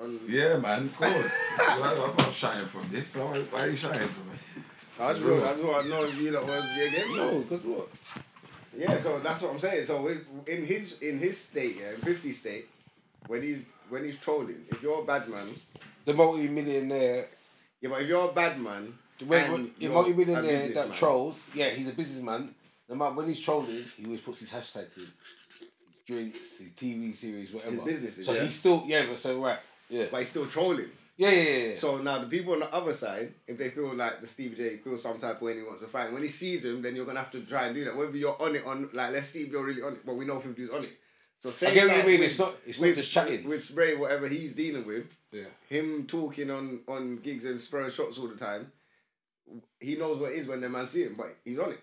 Yeah, man, of course. I'm not shying from this. Why are you shying from it? I just want to know if you lot was again. No, because what? Yeah, so that's what I'm saying. So in his state, in 50 state, when he's trolling, if you're a bad man, The multi-millionaire. yeah, but if you're a bad man, The you're multi-millionaire a that businessman. trolls, yeah, he's a businessman. No matter when he's trolling, he always puts his hashtags in. His drinks, his TV series, whatever. His businesses, so yeah. he's still, but so right. Yeah. but he's still trolling. Yeah. So now the people on the other side, if they feel like the Stevie J feels some type of way and he wants to fight, when he sees him, then you're gonna have to try and do that. Whether you're on it let's see if you're really on it. But we know 50's on it. So say I get what you like mean. with- It's not just chatting. with Spray, whatever he's dealing with. Yeah. Him talking on gigs and throwing shots all the time. He knows what it is when the man see him, but he's on it.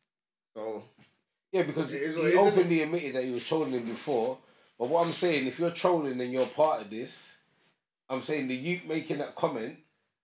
So Yeah, because It is he what it is, openly admitted that he was trolling him before. But what I'm saying, if you're trolling and you're part of this, I'm saying the youth making that comment,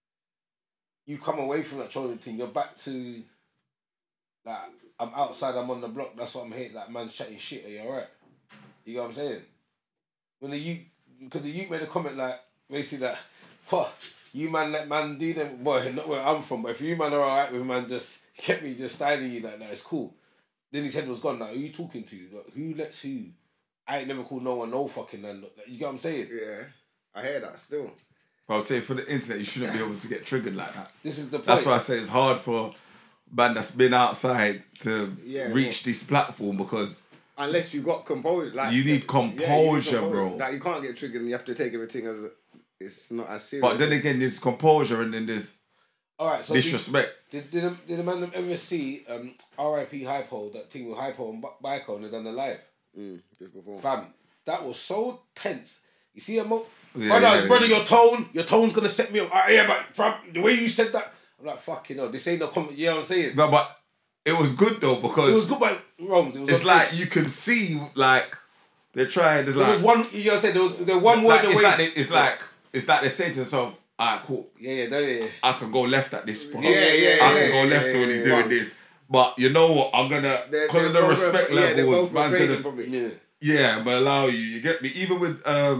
you've come away from that trolling thing. You're back to, like, I'm outside, I'm on the block, that's what I'm here. Like, man's chatting shit, are you alright? You know what I'm saying? When the youth, because the youth made a comment like, basically that, what, you man let man do them, boy, not where I'm from, but if you man are alright with man just kept me just styling you like that, it's cool. Then his head was gone. Like, who you talking to? Like, who lets who? I ain't never called no one no fucking man. Like, you get what I'm saying? yeah, I hear that still. But I would say for the internet, you shouldn't be able to get triggered like that. This is the point. That's why I say it's hard for man that's been outside to Yeah, reach this platform because Unless you got composure, like you need composure, bro. Like you can't get triggered, and you have to take everything as it's not as serious. But then again, there's composure and then there's All right, so disrespect. Did the man ever see R.I.P. Hypo, that thing with Hypo and Biko, and they done the live? Just before. Fam, that was so tense. You see, brother, yeah. your tone's gonna set me up. Yeah, but fam, the way you said that, I'm like, fucking hell, this ain't no comment. You know what I'm saying? No, but it was good though because It was good by Roms. it's like you can see like they're trying. There's there like was one. You know what I'm saying? There was one word like, away. it's like they say to themselves, "Alright, cool. Yeah. I can go left at this point. Yeah, I can go left when he's doing this." But you know what? I'm gonna because of the respect levels, man's gonna Yeah. I'm gonna allow you. You get me? Even with I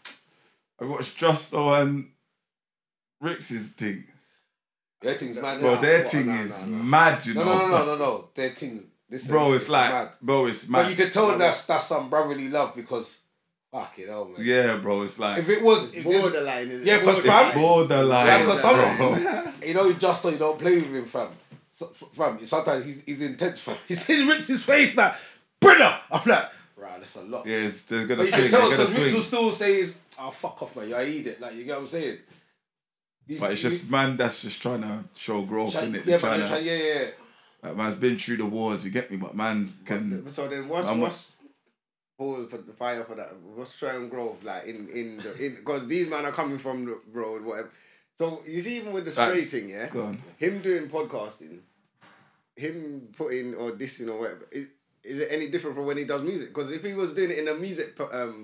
watched Justo and Rix's thing. Their thing's mad. Bro, their thing is mad, you know. No. Their thing. Bro, it's like, mad. bro, it's mad. But you can tell that's some brotherly love because, fucking hell, man. Yeah, bro, it's like If it was borderline, isn't it? Yeah, because it's fam, borderline. yeah, because bro. you know, Justo, you don't play with him, fam. So, fam, sometimes he's intense, fam. He sees Rick's face like, brother. I'm like, right, that's a lot. Yeah, they're gonna But you swing. can tell They're gonna because Rick will swing. still say, "Oh, fuck off, man. You eat it." Like, you get what I'm saying? But it's just man that's just trying to show growth, innit? Yeah, Trying but to, yeah. like, man's been through the wars, you get me? But man's can. So then what's for the fire for that? What's Triumph Grove like in because these men are coming from the road, whatever. So you see, even with the spray thing, yeah, Go on. him doing podcasting, him putting or dissing or whatever, is it any different from when he does music? Because if he was doing it in a music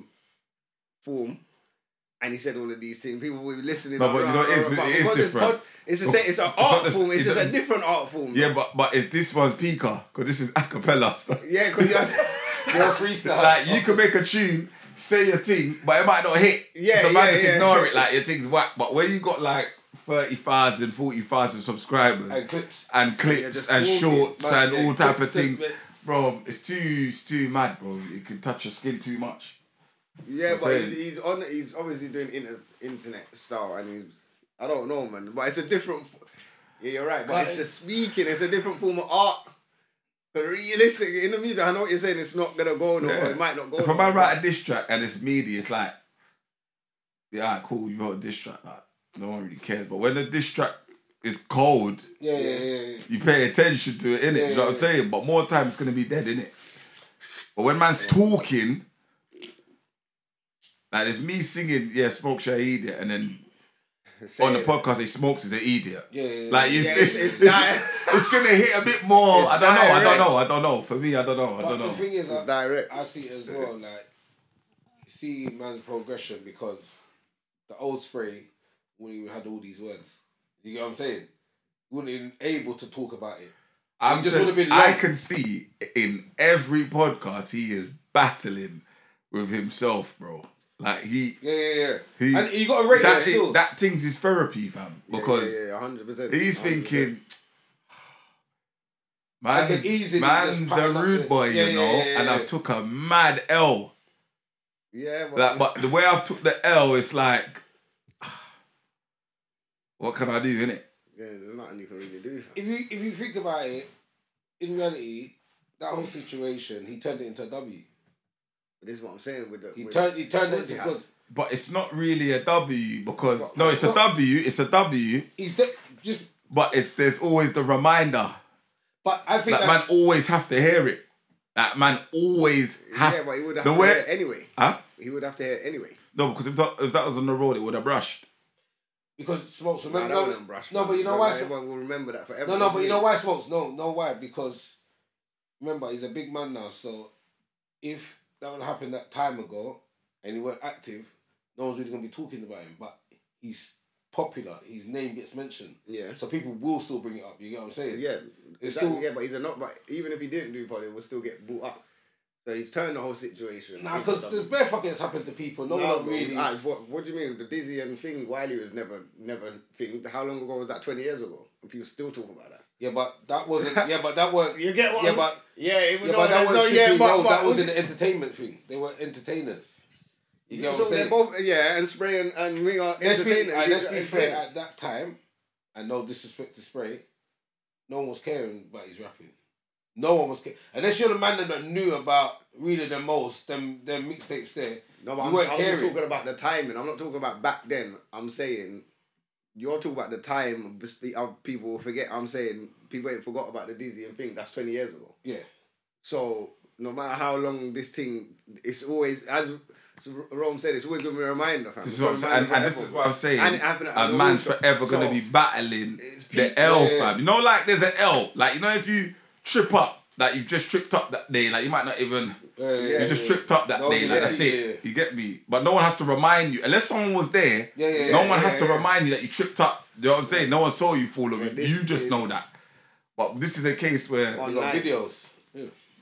form. And he said all of these things. People will be listening. No, but you know, it is different. It's an art form. It's just a different art form. Yeah, but it's this one's Pika because this is acapella stuff. Yeah, because You're a freestyle. Like you can make a tune, say your thing, but it might not hit. Yeah, so man yeah, just yeah. ignore it like your thing's whack. But when you got like 30,000, 40,000 subscribers And clips. and just and talking, shorts man, and yeah, all type of clips things, and- bro, it's too mad, bro. It can touch your skin too much. Yeah, I'm but saying. he's obviously doing internet style, and I don't know, man. But it's a different. Yeah, you're right. But it's the speaking. It's a different form of art. But realistically, in the music, I know what you're saying. It's not gonna go nowhere. Yeah. It might not go. If a man write a diss track and it's media, it's like, yeah, alright, cool, you wrote a diss track. Like, no one really cares. But when the diss track is cold, Yeah. you pay attention to it, innit? Yeah, you know what I'm saying? But more time it's gonna be dead, innit? But when man's talking, like there's me singing, yeah, Smoke Shy Idiot, and then on the podcast he smokes is an idiot. Yeah. Like it's it's gonna hit a bit more. It's I don't know. For me, I don't know. But the thing is, direct. I see it as well. Like, see man's progression because the old spray wouldn't even had all these words. You get what I'm saying? Wouldn't even able to talk about it. I can see in every podcast he is battling with himself, bro. Like he, Yeah. he And you got to rate it still. that thing's his therapy, fam. Because 100%. he's 100%. thinking, I can easily just man's a pattern up rude it. boy, Yeah, you know, and I took a mad L. Yeah, But the way I've took the L, it's like, what can I do, innit? Yeah, there's nothing you can really do. Fam. If you think about it, in reality, that whole situation, he turned it into a W. But this is what I'm saying with the. He turned it because But it's not really a W because What? no, it's a W. It's a W. just. But there's always the reminder. But I think That man always have to hear it. That man always have. Yeah, but he would have the to way, hear it anyway. Huh? He would have to hear it anyway. No, because if that was on the road, it would have brushed. Because Smokes, Nah, remember? that wouldn't brush. No, man. but you know why? Everyone will remember that forever. No, but you know why, Smokes? No, why? Because remember, he's a big man now. So if that would happen that time ago and he weren't active, no one's really gonna be talking about him. But he's popular. His name gets mentioned. Yeah. So people will still bring it up. You get what I'm saying? Yeah. It's Exactly, still. yeah, but he's a not. But even if he didn't do pod, it would still get brought up. So he's turned the whole situation. Nah, into because something. there's bare fucking has happened to people. No one bro, really. what do you mean? The Dizzy and thing, Wiley was never thing. How long ago was that? 20 years ago? And people still talk about that. Yeah, but that wasn't. Yeah, but that weren't. You get what? Yeah, but it was yeah, but that no, wasn't. yeah, but that was in the entertainment thing. They were entertainers. You get what I'm so saying? they're both and Spray and me are Let's be entertainers. fair. At that time, and no disrespect to Spray, no one was caring about his rapping. No one was caring. Unless you're the man that knew about really the most, them mixtapes there. No, but you I'm weren't just caring. talking about the timing. I'm not talking about back then. I'm saying you're talking about the time of people will forget. I'm saying people ain't forgot about the Dizzy and thing. That's 20 years ago. Yeah. So no matter how long this thing, it's always, as Rome said, it's always going to be a reminder. Fam. This is what I'm saying, and this is what I'm saying. And it happened at a the man's World forever Cup. gonna So, be battling it's the peak. L, Yeah. fam. You know, like there's an L. Like you know, if you trip up, like you've just tripped up that day, like you might not even. Yeah. You just tripped up that No, day, like yeah, that's yeah, it. yeah. You get me? But no one has to remind you, unless someone was there. No one has to remind you that you tripped up. You know what I'm saying? No one saw you fall over. this You just is- know that. But this is a case where You got videos. Yeah.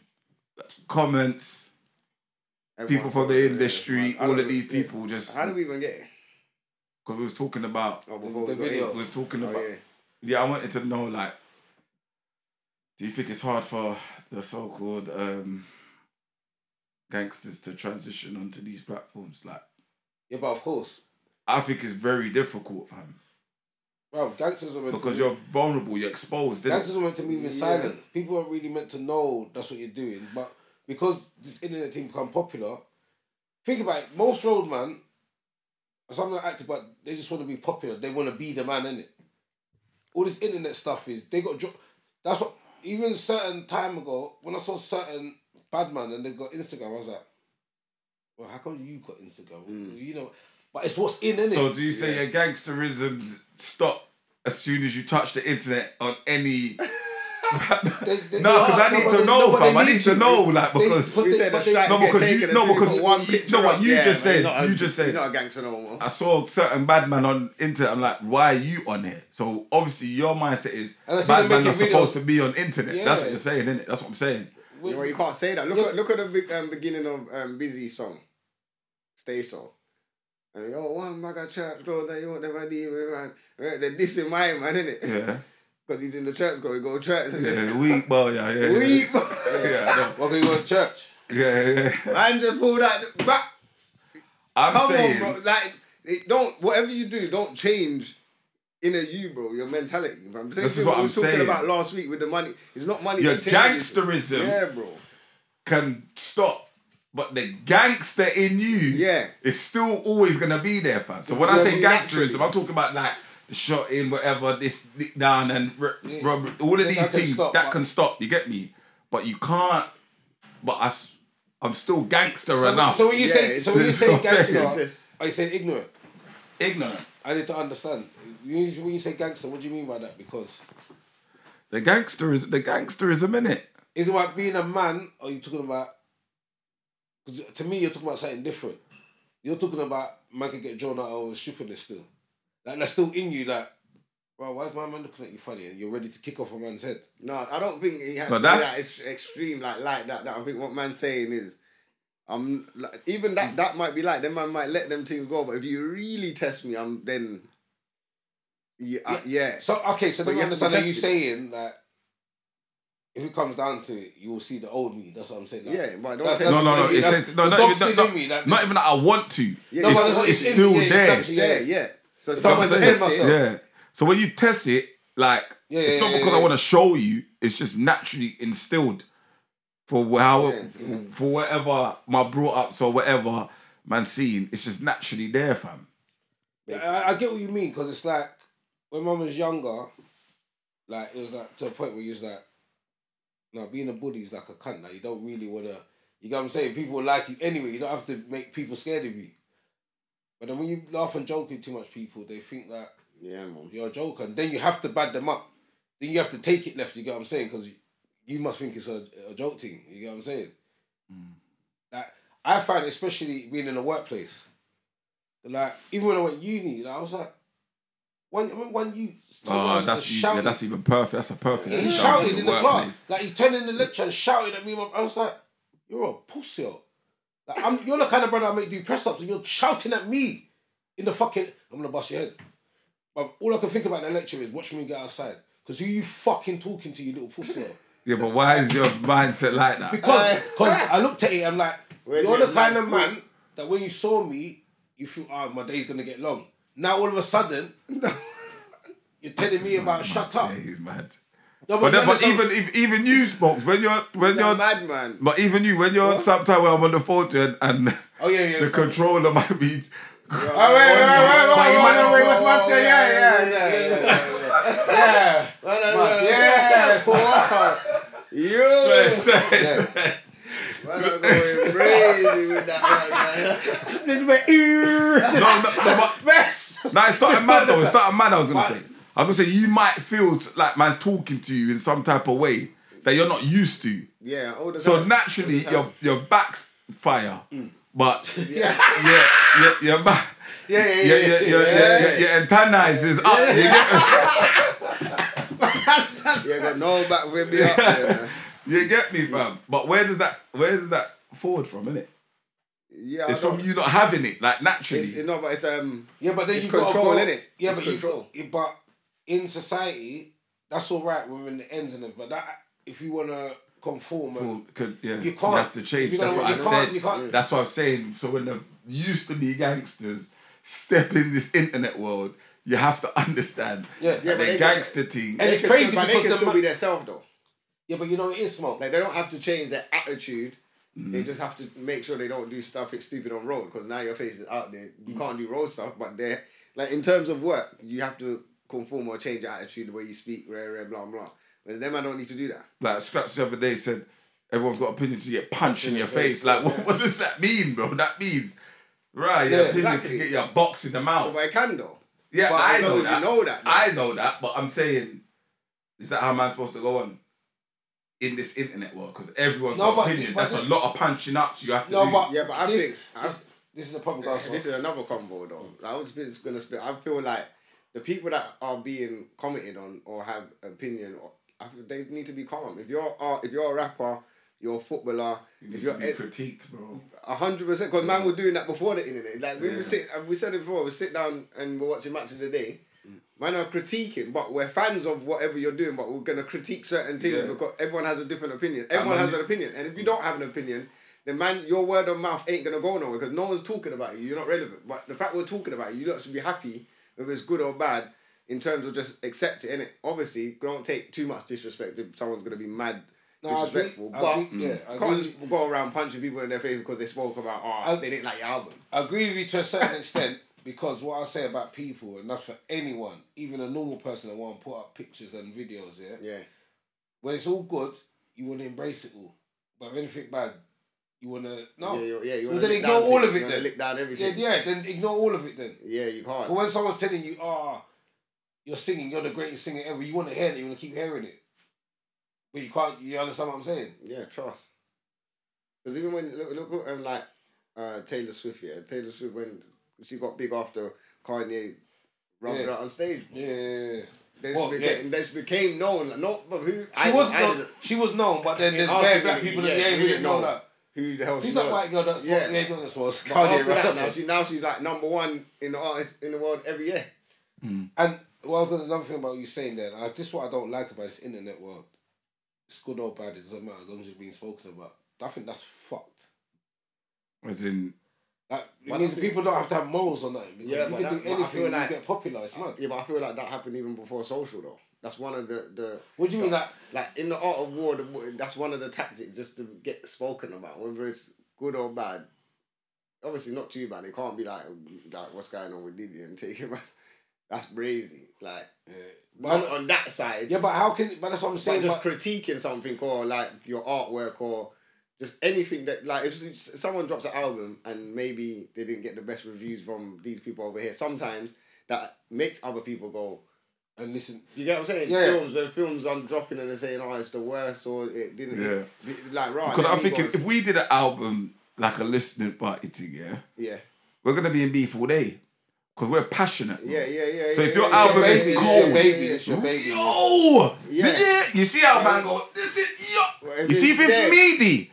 comments, Everyone people from saw the it, industry, yeah. I all don't of these know, people just How did we even get it? because we was talking about. Oh, before The we got video. in. We was talking Oh, about. yeah. Yeah, I wanted to know, like, do you think it's hard for the so-called gangsters to transition onto these platforms? Like, Yeah, but of course, I think it's very difficult, fam. bro, gangsters are meant Because to you're vulnerable, you're exposed. innit? gangsters are meant to move in Yeah. silence. People aren't really meant to know that's what you're doing. But because this internet thing become popular, think about it. Most roadman, some are active, but they just want to be popular. They want to be the man, innit? All this internet stuff is they got. That's what. Even certain time ago, when I saw certain bad man and they got Instagram, I was like, well, how come you got Instagram? You know, but it's what's in, innit? So do you say your gangsterisms stop as soon as you touch the internet on any... No, because I need to know, fam. I need to know, like, because... We said the strike No, get because taken you, no, as soon as because you got one picture no, what up. you Yeah, just man, said. he's not a- You just He's said. not a gangster no more. I saw certain bad man on internet. I'm like, why are you on here? So obviously your mindset is And I see bad them man are making supposed videos. to be on internet. Yeah. That's what you're saying, innit? That's what I'm saying. You know, you can't say that. Look at the big, beginning of Busy song, Stay So. And yo, one bag of church clothes that you want never deal with, man. Right, they're dissing my man, innit? Yeah. Because he's in the church, go to church. Yeah, weak boy, yeah. Weak. Yeah, I know. Well, you go to church. Yeah. Man, just pull that. I'm Come saying, on, bro. Like, don't, whatever you do, don't change inner you, bro. Your mentality. Bro. This is what we I'm was talking saying. about last week with the money. It's not money. your that changes. gangsterism Yeah, bro. can stop, but the gangster in you Yeah. is still always gonna be there, fam. So when Yeah, I say we gangsterism, naturally. I'm talking about like the shot in, whatever, this dick down and robbery, all of Yeah, these that can things stop, that but- can stop. You get me? But you can't. But I'm still gangster enough. So when you Yeah, say, it's- so when you it's say what I'm saying. It's gangster, just, are you saying ignorant? Ignorant. I need to understand. When you say gangster, what do you mean by that? Because The gangsterism in it. is it about being a man, or are you talking about? Because to me, you're talking about something different. You're talking about man can get drawn out of stupidness still. Like that's still in you. Like, bro, why is my man looking at you funny? And you're ready to kick off a man's head. no, I don't think he has But to be that extreme like that. I think what man's saying is Like, even that might be like them. Man might let them things go, but if you really test me, I'm then. Yeah. So okay, so then you I understand that you tested. saying that if it comes down to it, you will see the old me. That's what I'm saying. Like, Yeah, but don't that's- test No. me. It says the dog's still in me. Like, not even that I want to. Yeah, no, but it's in still me, there. it's actually- Yeah. So But someone I'm tests saying it. myself. Yeah. So when you test it, like it's not because I want to show you. It's just naturally instilled for for whatever my brought ups or whatever man seen. It's just naturally there, fam. I get what you mean, because it's like when mum was younger, like it was like to a point where you was like, no, being a bully is like a cunt. Like you don't really wanna, you know what I'm saying? People like you anyway. You don't have to make people scared of you. But then when you laugh and joke with too much people, they think that you're a joker, and then you have to bad them up. Then you have to take it left. You get what I'm saying? Because you must think it's a joke thing. You get what I'm saying? Like I find, especially being in a workplace, like even when I went uni, like, I was like, when you that's even perfect. That's a perfect. he example shouted of in the workplace. class, like he's turning the lecture and shouted at me. I was like, "You're a pussy." Like, you're the kind of brother I make do press ups, and you're shouting at me in the fucking. I'm gonna bust your head. But all I can think about in the lecture is watch me get outside. Because who you fucking talking to, you little pussy? Yeah, but why is your mindset like that? Because I looked at it, I'm like, you're the kind of mad man that when you saw me, you feel, my day's gonna get long. Now all of a sudden, you're telling me about shut up. Yeah, he's mad. No, but even you, Smokes, when you're mad man. But even you, when you're sometimes when I'm on the phone to you and the controller might be. Wait, what's my say? Yeah. Yes. Man, I'm going crazy with that one, man. No, it's starting mad though. It's starting mad. I was gonna say you might feel like man's talking to you in some type of way that you're not used to. Yeah, all the So time. naturally, your back's fire, but your back. Your antennas is up. You got no back with me up there. You get me, fam. But where does that forward from, innit? Yeah, it's from you not having it, like naturally. But it's but then it's you control, innit? Yeah, it's but control. but in society, that's all right. We're in the ends of it, but that if you wanna conform, you can't. You have to change. That's what I said. You can't. That's what I'm saying. So when the used to be gangsters step in this internet world, you have to understand that the gangster team. And it's crazy but because they can still be themselves though. Yeah, but you know it is, Smoke. Like they don't have to change their attitude. They just have to make sure they don't do stuff stupid on road, because now your face is out there. You can't do road stuff, but they're like in terms of work, you have to conform or change your attitude, the way you speak, blah blah. But them I don't need to do that. Like Scraps the other day said, everyone's got opinion to get punched in your face. Like what does that mean, bro? That means your opinion can get your box in the mouth. But I can though. Yeah, but I know that. You know that. I know that, but I'm saying, is that how man's supposed to go on in this internet world? Because everyone's got opinion. That's a lot of punching up, so you have to do. But I think this is the problem, guys. This is another combo though. I was just gonna spit. I feel like the people that are being commented on or have opinion, they need to be calm. If you're a rapper, you're a footballer, if you're critiqued, bro. 100%. Because man was doing that before the internet. Like we said it before. We sit down and we're watching Match of the Day. Man are critiquing, but we're fans of whatever you're doing. But we're gonna critique certain things because everyone has a different opinion. Everyone has an opinion, and if you don't have an opinion, then man, your word of mouth ain't gonna go nowhere because no one's talking about you. You're not relevant. But the fact we're talking about you, you lot should be happy whether it's good or bad in terms of just accept it. And obviously, don't take too much disrespect if someone's gonna be mad. Disrespectful, can't just go around punching people in their face because they spoke about they didn't like your album. I agree with you to a certain extent, because what I say about people, and that's for anyone, even a normal person that want to put up pictures and videos, when it's all good, you want to embrace it all, but if anything bad, you want to you want to ignore all of it. Then lick down everything. Then ignore all of it. Then you can't. But when someone's telling you, you're singing, you're the greatest singer ever, you want to hear it, you want to keep hearing it. But you can't. You understand what I'm saying? Yeah, trust. Because even when look at like Taylor Swift, Taylor Swift when she got big after Kanye rubbed her out on stage. Yeah. Then she became known. Like, but who? She was known, but then there's very black people that we didn't know that. who the hell Who's she that was. white girl that smokes? Yeah. Yeah, not that smokes. But after that, now she's like number one in the artist in the world every year. And another thing about you saying that, this is what I don't like about this internet world. It's good or bad, it doesn't matter as long as it's being spoken about. I think that's fucked. As in, Like, it means people don't have to have morals or nothing. Because Yeah, you but can do that- but I anything, feel you like- get popular. It's mad. Yeah, but I feel like that happened even before social though. That's one of the What do you mean that? like in the art of war. That's one of the tactics just to get spoken about, whether it's good or bad. Obviously, not too bad. It can't be like what's going on with Diddy and take him out. That's crazy. Like, not on that side. Yeah, but how can? But that's what I'm saying. But just critiquing something or like your artwork or just anything that like if someone drops an album and maybe they didn't get the best reviews from these people over here, sometimes that makes other people go and listen. You get what I'm saying? Yeah. When films are dropping and they're saying, "Oh, it's the worst," or it didn't. Yeah. Like right. because I'm thinking if we did an album like a listening party thing, Yeah. we're gonna be in beef all day because we're passionate. bro. Yeah. So if your yeah, album yeah, is yeah, cold, yeah, It's your baby. yo, Yeah. you see how man go, this is yo. Well, if You see if it's it's dead. meaty,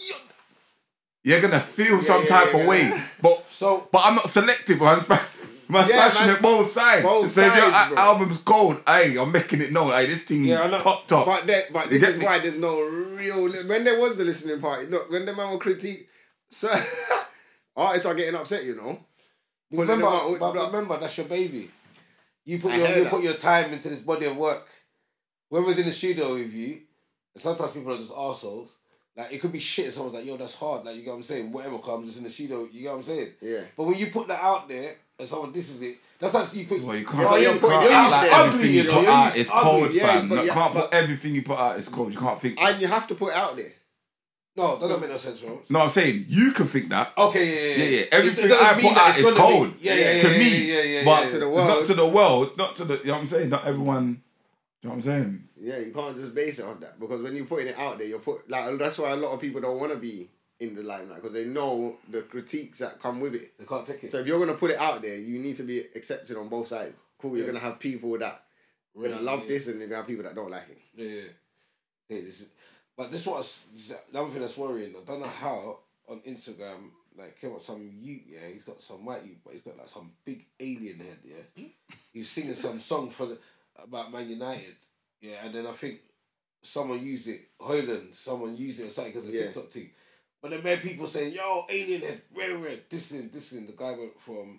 you're gonna feel some yeah, type yeah, of way. So- But I'm not selective. Man's Yeah, passionate man. both sides. Both so if your sides, bro. album's cold, hey, I'm making it known. Hey, this thing Yeah, I know. is top. But You this get is me? why there's no real. When there was the listening party, look, when the man will critique, so artists are getting upset, you know. Pulling them out, Remember, that's your baby. You put I your heard that. put your time into this body of work. Whoever's in the studio with you, and sometimes people are just arseholes. Like, it could be shit. Someone's like, yo, that's hard. Like, you get what I'm saying? Whatever comes, just in the studio. You get what I'm saying? Yeah. But when you put that out there, and someone disses it, that's like you put... Well, you Yeah, can't. but you you're putting can't it act out like there. everything you Ugly, put you know, out you're is ugly. cold, Yeah, fam. but You yeah, can't but- put everything you put out is cold. You can't think. And you have to put it out there. No, that doesn't make no sense, bro. No, I'm saying you can think that. Okay, Yeah. It Everything doesn't I mean put that out it's is gonna cold. be- Yeah, to me. yeah, but yeah. To the world. not to the world. Not to the. You know what I'm saying? Not everyone. You know what I'm saying? Yeah, you can't just base it on that because when you're putting it out there, that's why a lot of people don't want to be in the limelight because they know the critiques that come with it. They can't take it. So if you're gonna put it out there, you need to be accepted on both sides. Cool, you're gonna have people that Really, gonna love yeah. this, and you're gonna have people that don't like it. Yeah, but this was the other thing that's worrying. I don't know how on Instagram, like, came up some youth, yeah, he's got some white youth, but he's got like some big alien head, yeah. He's singing some song about Man United, yeah, and then I think someone used it, Hoyland, someone used it or something because of Yeah. TikTok thing. But then made people saying, yo, alien head, red, this thing. The guy went from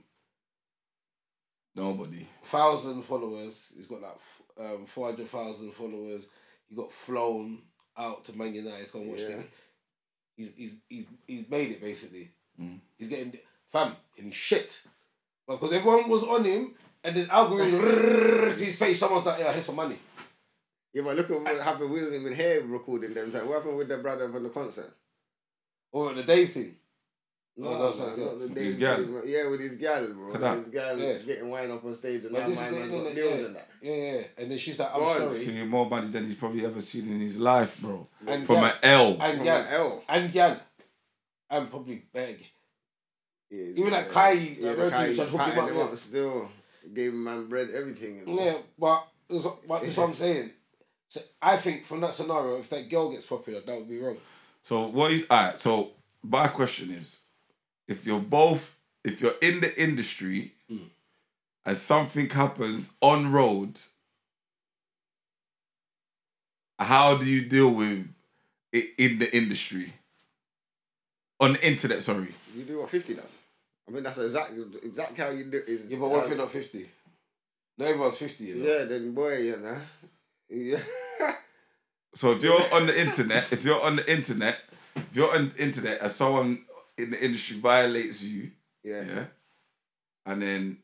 Nobody. 1,000 followers. He's got like 400,000 followers. He got flown out to Man United. He's gonna watch it. He's made it basically. He's getting fam and he's shit. Because everyone was on him and this algorithm his page. Someone's like, yeah, here's some money. Yeah, but look at what happened with him in hair recording them. Like, what happened with their brother from the concert? Or the Dave thing. No, no, man, sorry, not yeah. the With Dave his gal. Dave, yeah, with his gal, bro. Look at that. His gal Yeah. getting wine up on stage and But that this is man the got internet, deals yeah. and that. Yeah. And then she's like, I'm Go on, sorry. Singing more money than he's probably ever seen in his life, bro. And From gal- an L. And From gal. an L. And gal. And probably beg. Yeah, Even like Kai, yeah, like the Red Kai Bull tried to hook him patting up, him yeah. up still. Gave him man bread, everything. You know? Yeah, but that's what I'm saying. So I think from that scenario, if that girl gets popular, that would be wrong. So alright, so my question is, if you're in the industry and something happens on road, how do you deal with it in the industry? On the internet, sorry. You do what 50 does. I mean, that's exactly how you do it. Yeah, but what if you're not 50? Not everyone's 50, you know? Yeah, then boy, you know. Yeah. So if you're on the internet, if you're on the internet and someone in the industry violates you, Yeah. and then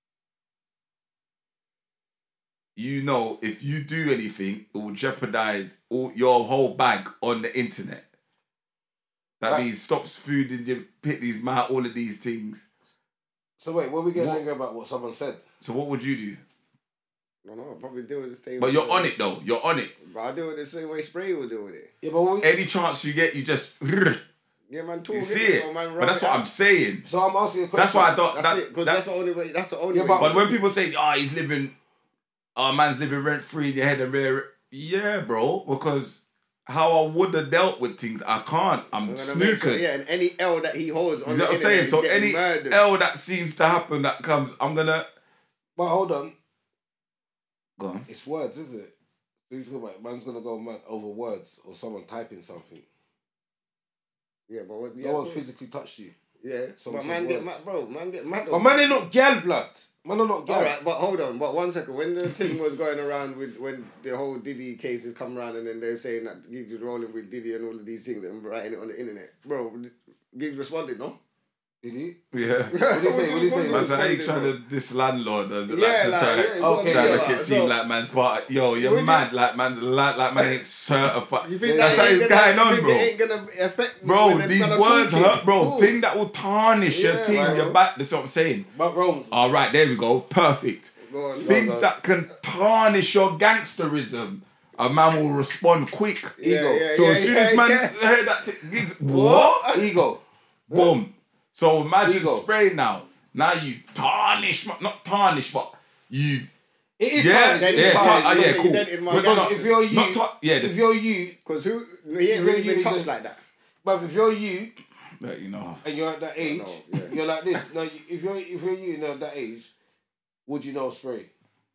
you know if you do anything, it will jeopardize your whole bag on the internet. That Right. means stops food in your pitney's mouth, all of these things. So wait, what are we getting What- angry about what someone said? So what would you do? No, I'll probably deal with the same But way. you're on it though. You're on it. But I do it the same way Spray will do with it. Yeah, but what Any chance you get, you just Yeah, man, talk you see it. it. So, man, But that's what I'm saying. so I'm asking a question. That's why I don't. That's it, because that's the only way. That's the only Yeah, way. but- But when people say, he's living, man's living rent free in your head and rare, yeah, bro, because how I would have dealt with things. I can't. I'm gonna make sure, snookered. yeah, and any L that he holds on You know the what I'm saying? internet, So he's getting any murdered. L that seems to happen that comes, I'm gonna But hold on, go on. it's words, is it? What are you talking about? Man's gonna go mad over words or someone typing something. Yeah, but what, No one's physically touched you. yeah. Someone But man said get words. mad, bro. Man get mad. But man, they're not gal blood. Man, are not gal. All right, but hold on. But 1 second. When the thing was going around with when the whole Diddy cases come around, and then they're saying that Giggs was rolling with Diddy and all of these things and writing it on the internet, bro. Giggs responded, no? Did he? Yeah. What did he say? What did he say? Man, so how you Responded, trying bro. to this landlord and Yeah, like to like, try, yeah, Okay. try to yeah, make it so- seem like man's part. Yo, you're When mad. Like man ain't certified. You think That's that how ain't it's gonna- going on, you think bro. it ain't gonna affect me Bro, when it's these gonna words talk hurt, it? bro. Cool. Thing that will tarnish your Yeah, team, right, your bro. back. That's what I'm saying. But Rome. All right, there we go. Perfect. Go on, Things go on. that can tarnish your gangsterism, a man will respond quick. Ego. So as soon as man heard that, Giggs, what? Ego. Boom. So imagine Ego. spray now. Now you tarnish, not tarnish, but you. It is Yeah, tarnish. Then It it's is tarnish. tarnish. Yeah, yeah, you cool. dead in my But gangster. If you're you, Not if you're you, Because he ain't really been touched like that. but if you're you Yeah, you know. and you're at that age, No, yeah. you're like this. Now, if you're you and you're at that age, would you know spray?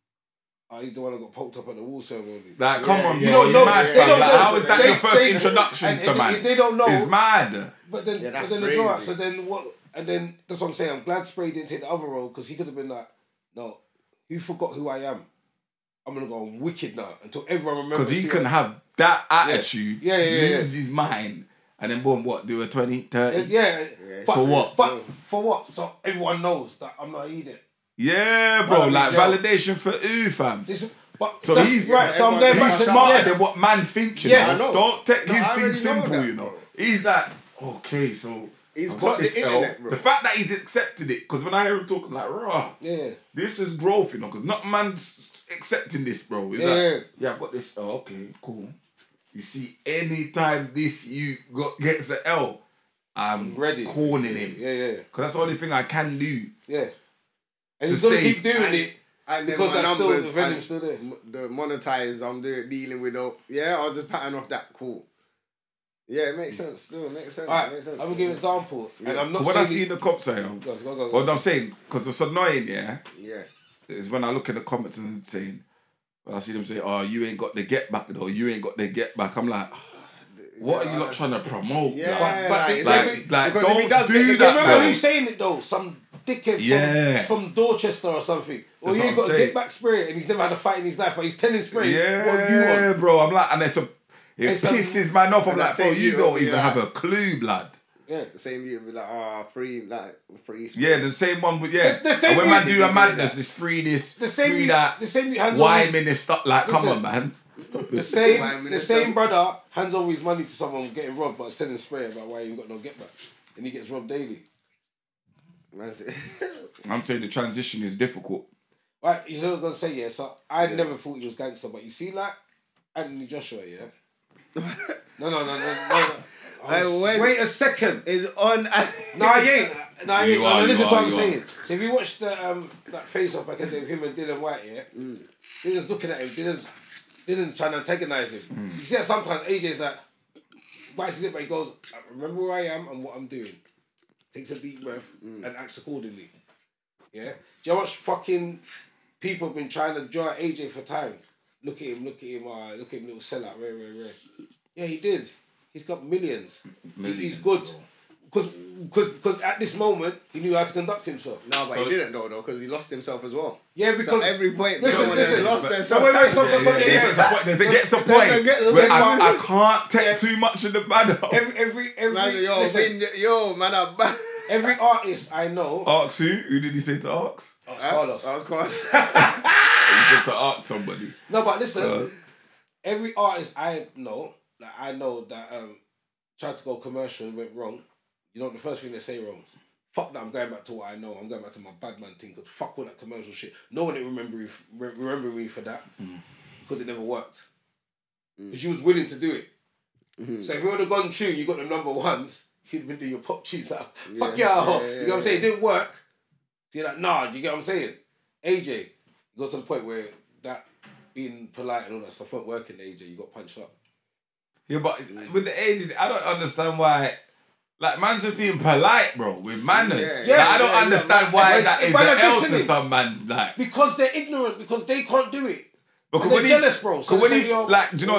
Oh, he's the one that got poked up at the wall ceremony. Like, come Yeah, on, yeah, bro. yeah, You're mad, yeah, fam. yeah, Like, yeah. how is that your first introduction and to man? They don't know. It's mad. But then, Yeah, that's but then the draw. crazy. So then what? And then that's what I'm saying. I'm glad Spray didn't take the other role because he could have been like, no, who forgot who I am? I'm gonna go on wicked now until everyone remembers. Because he who can I- have that attitude, Yeah, lose his mind, and then boom, what? Do a 20, 30? Yeah. But, For what? But for what? So everyone knows that I'm not an idiot. Yeah, bro. Well, Like, yeah. validation for who, fam? This, but So that's he's right. So I'm going he's back to smarter yes. than what man thinks, you Yes. know. I know. Don't take No, his I thing already know simple, that, you know. bro. He's like, okay, so He's I've got this the L. internet, bro. The fact that he's accepted it, because when I hear him talk, I'm like, raw. Yeah. This is growth, you know, because not man's accepting this, bro. He's Yeah. like, yeah, I've got this. Oh, okay, cool. You see, anytime this you gets an L, I'm Ready. cornering him. Yeah, yeah, Because that's the only thing I can do. yeah. And To he's gonna say- keep doing it And then because my that's still numbers, the venom's and still there. the monetize I'm dealing with, I'll just pattern off that. Cool. Yeah, it makes sense. Still, it makes sense. All right, It makes sense. I'm gonna give an example, and I'm not When I saying see it- the cops say, Go. what I'm saying, because it's annoying, yeah, Yeah. is when I look in the comments and saying, when I see them say, oh, you ain't got the get back though, you ain't got the get back. I'm like, what are you lot trying to promote? Yeah, Like, But like because if don't he does do get the that, remember bro. who's saying it though? Some dickhead Yeah. from Dorchester or something. Or That's you what ain't got I'm a saying. get back spray and he's never had a fight in his life, but he's telling spray what you Yeah, want. bro. I'm like, and it It's a- pisses man off. I'm and like, that bro, same you view don't of, even yeah. have a clue, blood. Yeah. The same year, be like, free. Yeah, the same one, but yeah. The same and when way man they do a do madness, that. it's free this, The same free you- that, the same you hands wine over in this stuff. Like, come Listen. on, man. Stop The it. same, Prime the Minister. same brother hands over his money to someone getting robbed, but is telling spray about why he ain't got no get back, and he gets robbed daily. I'm saying the transition is difficult. Right, you're still gonna say yeah. So I never thought he was gangster, but you see, like Anthony Joshua, yeah. No. Hey, when- Wait a second. Is on. No, he ain't. No, he You ain't. are, No, listen you to what are, I'm you saying. So if you watch the that face off back in the day with him and Dylan White, yeah, Dylan's looking at him. Dylan's trying to antagonize him. You see that sometimes AJ's like, bites his lip, but he goes, I remember where I am and what I'm doing. Takes a deep breath and acts accordingly. Yeah. Do you know how much fucking people have been trying to draw at AJ for time? Look at him, look at him, little sellout, rare. Yeah, he did. He's got millions. He's good. Because at this moment, he knew how to conduct himself. No, but he didn't though, because he lost himself as well. Yeah, because... At every point, Listen, someone listen. has lost No, themselves. wait, stop. There's a gets a point There's a where get- I can't take too much of the banner. Every Man, listen, man, I'm back. every artist I know... Ask who? Who did he say to ask? Carlos. I was quite. He said to ask somebody. No, but listen, every artist I know that tried to go commercial and went wrong, you know the first thing they say, Rome? Fuck that, I'm going back to what I know. I'm going back to my bad man thing, because fuck all that commercial shit. No one didn't remember me for that, because it never worked. Because you was willing to do it. So if you would have gone true, you got the number ones, you'd been doing your pop cheese out. Fuck yeah, you know what I'm saying? It didn't work. So you're like, nah, do you get what I'm saying? AJ, you got to the point where that being polite and all that stuff weren't working, AJ, you got punched up. Yeah, but with the age, I don't understand why. Like, man's just being polite, bro, with manners. Yeah. Like, I don't understand why that is Brother, an L to listening. some man. Like, Because they're ignorant, because they can't do it. because And they're jealous, bro. So Because when they he, say, yo, like, do you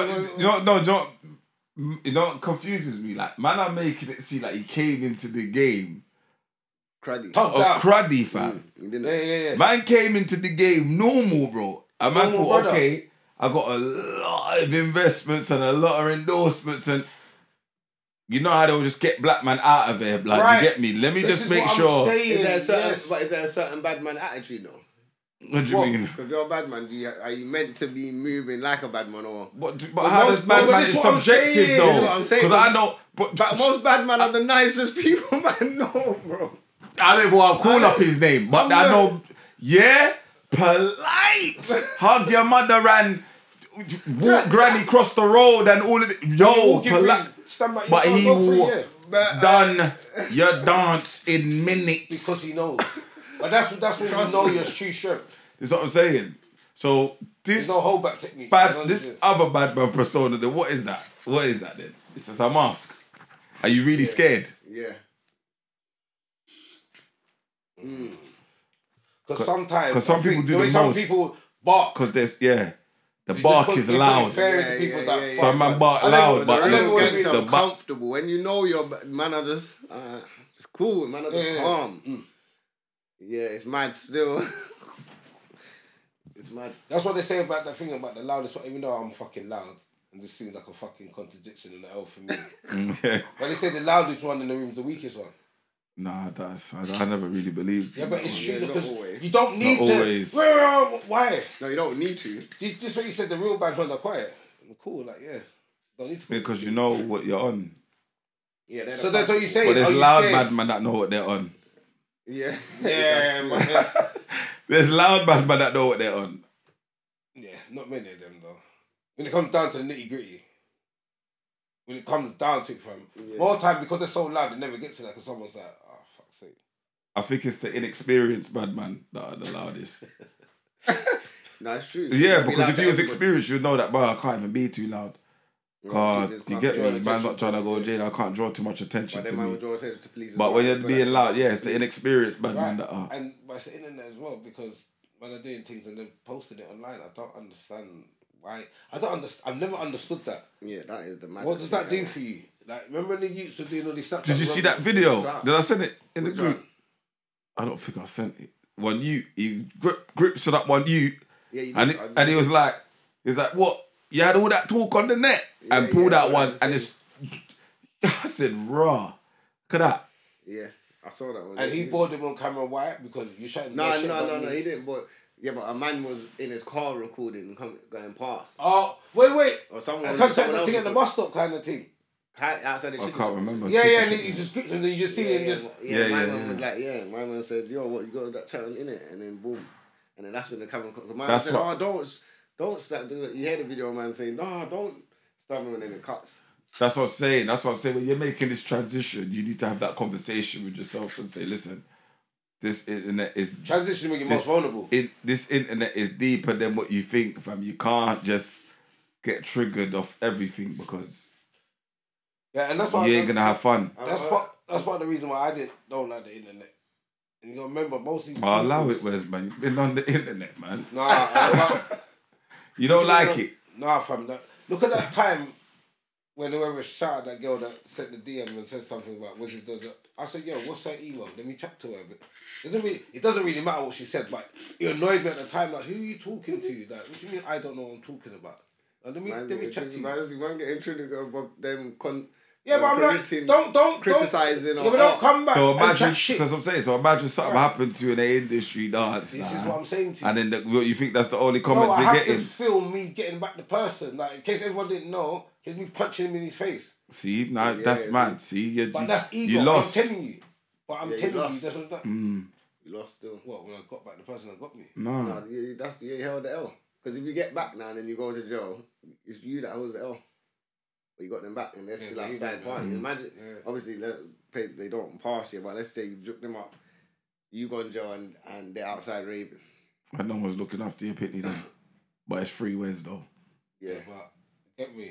know what confuses me? Like, man, are making it seem like he came into the game Cruddy. Tough. cruddy, fam. Yeah. Man came into the game normal, bro. A man Normal thought, brother. okay, I got a lot of investments and a lot of endorsements, and you know how they'll just get black man out of here, like, Right. you get me? Let me This just is make what I'm sure. saying, Is yes. there a certain bad man attitude though? What do you mean? If you're a bad man, are you meant to be moving like a bad man or? But But how most- does bad but man this is is what I'm subjective saying, though? this is what I'm saying. Because I know, but But most bad man are the nicest people, man. No, bro. I don't even want to call up his name, but I know, yeah, polite. Hug your mother and walk granny across the road and all of it. Yo, walking polite. through his- stand back, But you he can't go through, will But, done your dance in minutes. Because he knows. But that's when you know your true strength. That's what I'm saying. So There's this no holdback technique. You know this what other bad man persona, then what is that? What is that then? It's just a mask. Are you really scared? yeah. Because sometimes, 'cause some I people think do the way the some most. people bark. Because there's the You bark just is put- you're loud. putting fair into Yeah, people yeah, that yeah, bark. Some man bark I never- loud, but I never Real wanna gangster be the are bark. comfortable. When you know your man are just it's cool. Man are just calm. Yeah, it's mad still. It's mad. That's what they say about that thing about the loudest one. Even though I'm fucking loud, and this seems like a fucking contradiction in the L for me. Yeah. But they say the loudest one in the room is the weakest one. Nah, I never really believed. Yeah, but it's true not because always. you don't need Not to. always. Why? No, you don't need to. Just what you said. The real bad ones are quiet. Cool, like yeah. Don't need to. Because you know what you're on. Yeah, they're So the that's what you say. But there's Are you loud scared? bad man that know what they're on. Yeah. Yeah, but There's loud bad man that know what they're on. yeah, not many of them though. When it comes down to the nitty gritty, when it comes down to it, fam, more time because they're so loud, it never gets to that. Because someone's like, oh fuck's sake. I think it's the inexperienced bad man that are the loudest. No, it's true. Yeah, Be because loud if to you was everybody. experienced, you'd know that, bro, I can't even be too loud. You get me? Man's not trying to go jail. I can't draw too much attention But to then man me. will draw attention to police. as But well. when you're But being like, loud, yeah, it's the inexperienced bad man Right, that are. and but it's the internet as well because when they're doing things and they're posting it online, I don't understand why. I don't understand. I've never understood that. Yeah, that is the man. What does that do for you? Like, remember when the youths were doing all these stuff? Did you see that Which video? one? Did I send it in the Which group? one? I don't think I sent it. One you, he grips it up one you, Yeah, you and did. and he was like, what? You had all that talk on the net and Yeah, pulled yeah, out one, I and it's. I said, raw. Look at that. Yeah, I saw that one. And yeah, he yeah. bored him on camera. Why? Because you shouting. No, shit about no, me. he didn't. But yeah, but a man was in his car recording and going past. Oh, wait. Or someone I was- can't say someone the else thing at the was- bus stop kind of thing. Outside the I chicken can't shop. remember. Yeah, Chicken and shop. he just grips him and then you just see Yeah, him yeah, just. yeah, Yeah, my yeah, man yeah. was like, yeah, my man said, yo, what, you got that channel in it? And then boom. And then that's when the camera, the man That's said, what- don't stop doing it. You hear the video man saying, no, don't stop him, and then it cuts. That's what I'm saying. When you're making this transition, you need to have that conversation with yourself and say, listen, this internet is Transition when you're most vulnerable. this internet is deeper than what you think, fam. You can't just get triggered off everything because Yeah, and that's why you ain't gonna have fun. That's part of the reason why I don't like the internet. And you gotta remember most of these. I'll allow it, peoples- Wes, man. You've been on the internet, man. Nah, You don't like it. Nah, fam. Look at that time when whoever shouted that girl that sent the DM and said something about Wizard does it. I said, yo, what's her email? Let me chat to her. But it doesn't really matter what she said, but it annoyed me at the time. Like, who are you talking to? Like, what do you mean I don't know what I'm talking about? Like, let me chat to you. Man getting triggered about them Yeah, but I'm like, don't criticising Yeah, or but don't come back So and imagine, chat shit. so that's what I'm saying. So imagine something happened to you in the industry dance. This is what I'm saying to you. And then you think that's the only No, comments I they're have to getting. film me getting back the person. Like, in case everyone didn't know, here's me punching him in his face. See, now Yeah, that's yeah, mad. See, But that's ego. You lost. I'm telling you. But I'm Yeah, you telling you, lost. that's what that. You lost still. What, when I got back the person that got me? No. No, you held the L. Because if you get back now and then you go to jail, it's you that holds the L. But you got them back and they're still Yeah, you outside got partying. them. Imagine, Yeah. obviously they don't pass you, but let's say you juke them up, you go in jail and they're outside raving. And no one's looking after your pitney then. But it's free Wes though. Yeah. But get me.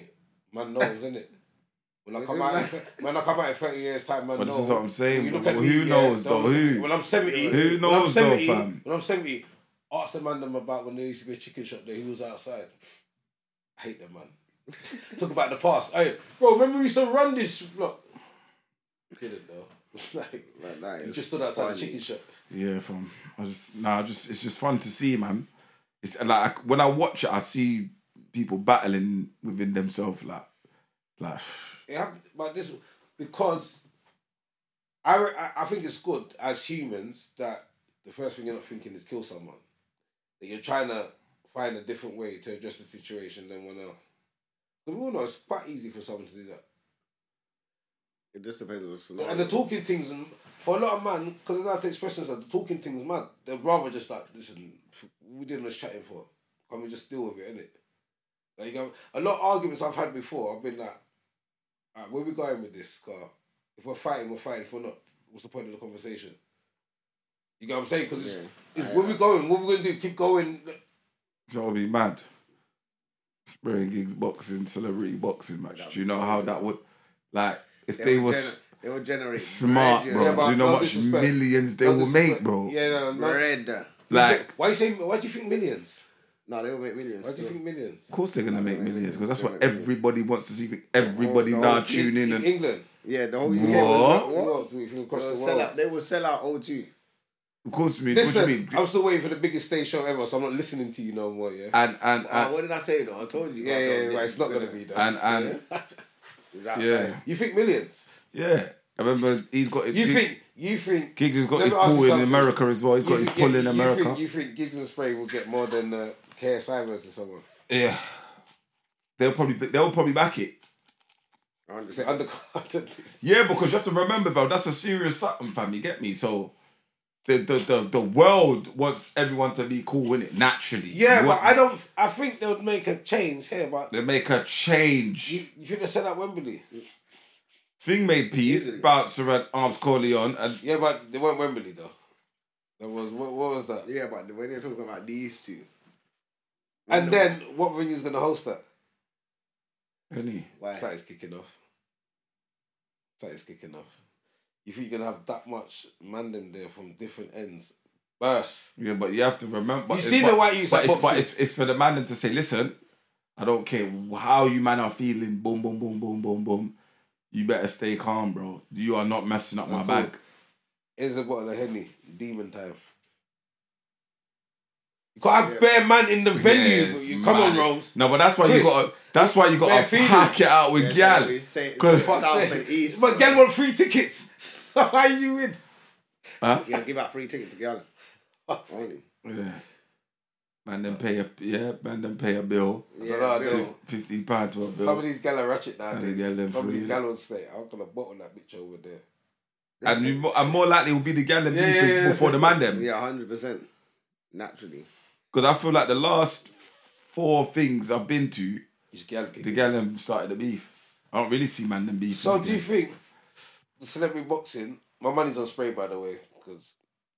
Man knows, innit? When I come out in 30 years' time, man But knows. this is what I'm saying. You look But at me, who knows, though? Who? When I'm 70, Who knows, though, fam? When I'm 70, ask the man them about when there used to be a chicken shop there, he was outside. I hate them, man. Talk about the past. Hey, bro, remember we used to run this block? Didn't though. like that. You just stood outside the chicken shop. Yeah, fam. It's just fun to see, man. It's like when I watch it, I see people battling within themselves, like. Yeah, but this because I think it's good as humans that the first thing you're not thinking is kill someone. That you're trying to find a different way to address the situation than one else. But we all know it's quite easy for someone to do that. It just depends on the scenario. And the talking things, for a lot of man, because they have to express themselves, the talking things, mad. They'd rather just like, listen, we didn't us chatting for. Can we just deal with it, innit? Like, you know, a lot of arguments I've had before, I've been like, alright, where we going with this, Scar? If we're fighting, we're fighting. If we're not, what's the point of the conversation? You get what I'm saying? Because where we going? What we going to do? Keep going? That would be mad. Spraying Gigs boxing, celebrity boxing match. Do you know how that would, like, if they would generate smart, bread, bro. Yeah, do you know how much millions they will make, bro? Yeah, no. Bread. Like, why do you think millions? No, they will make millions. Why do you think millions? of course they're gonna make millions because that's what everybody wants to see. Everybody now tune in and England. Yeah, the whole What? They will sell out OG. Of course, me. Listen, what do you mean? I'm still waiting for the biggest stage show ever, so I'm not listening to you no more. Yeah. And What did I say though? I told you. Yeah, right. It's not gonna be that. and yeah, You think millions? yeah. I remember he's got. You think Giggs has got Let his me ask pull you in something. America as well. He's got his pull in America. You think Giggs and Spray will get more than KSI versus someone? Yeah, they'll probably back it. Say undercard. Yeah, because you have to remember, bro, that's a serious something, fam. You get me? So the world wants everyone to be cool in it naturally. Yeah, but I think they'll make a change here, but they make a change. you think they set up Wembley? Thing made peace, bouncer at Arms Corleone, and Yeah, but they weren't Wembley though. That was what was that? Yeah, but when you're talking about these two. And then what venue's gonna host that? Any. Why? Saturday's kicking off. You think you're gonna have that much man them there from different ends? Burst. Yeah, but you have to remember. You see the white use but at boxing. it's for the man to say, listen, I don't care how you man are feeling. Boom, boom, boom, boom, boom, boom. You better stay calm, bro. You are not messing up my bag. Here's a bottle of Henny. Demon time. You can't have bare man in the venue. Yeah, Come on, Rose. No, but that's why you got. That's why you got to pack it out with gal. South and East. But gal want free tickets. So why you win? Huh? Yeah, give out free tickets to gal. Only. Yeah. Man, then pay a bill. Yeah, bill. £50 to a bill. Some of these gal are ratchet nowadays. Some of these free. gal will say, I'm gonna bottle that bitch over there. And more likely will be the gal before the man them. Yeah, 100%. Naturally. Because I feel like the last 4 things I've been to, the gal them started the beef. I don't really see man them beef. So do you think the celebrity boxing? My money's on Spray, by the way, because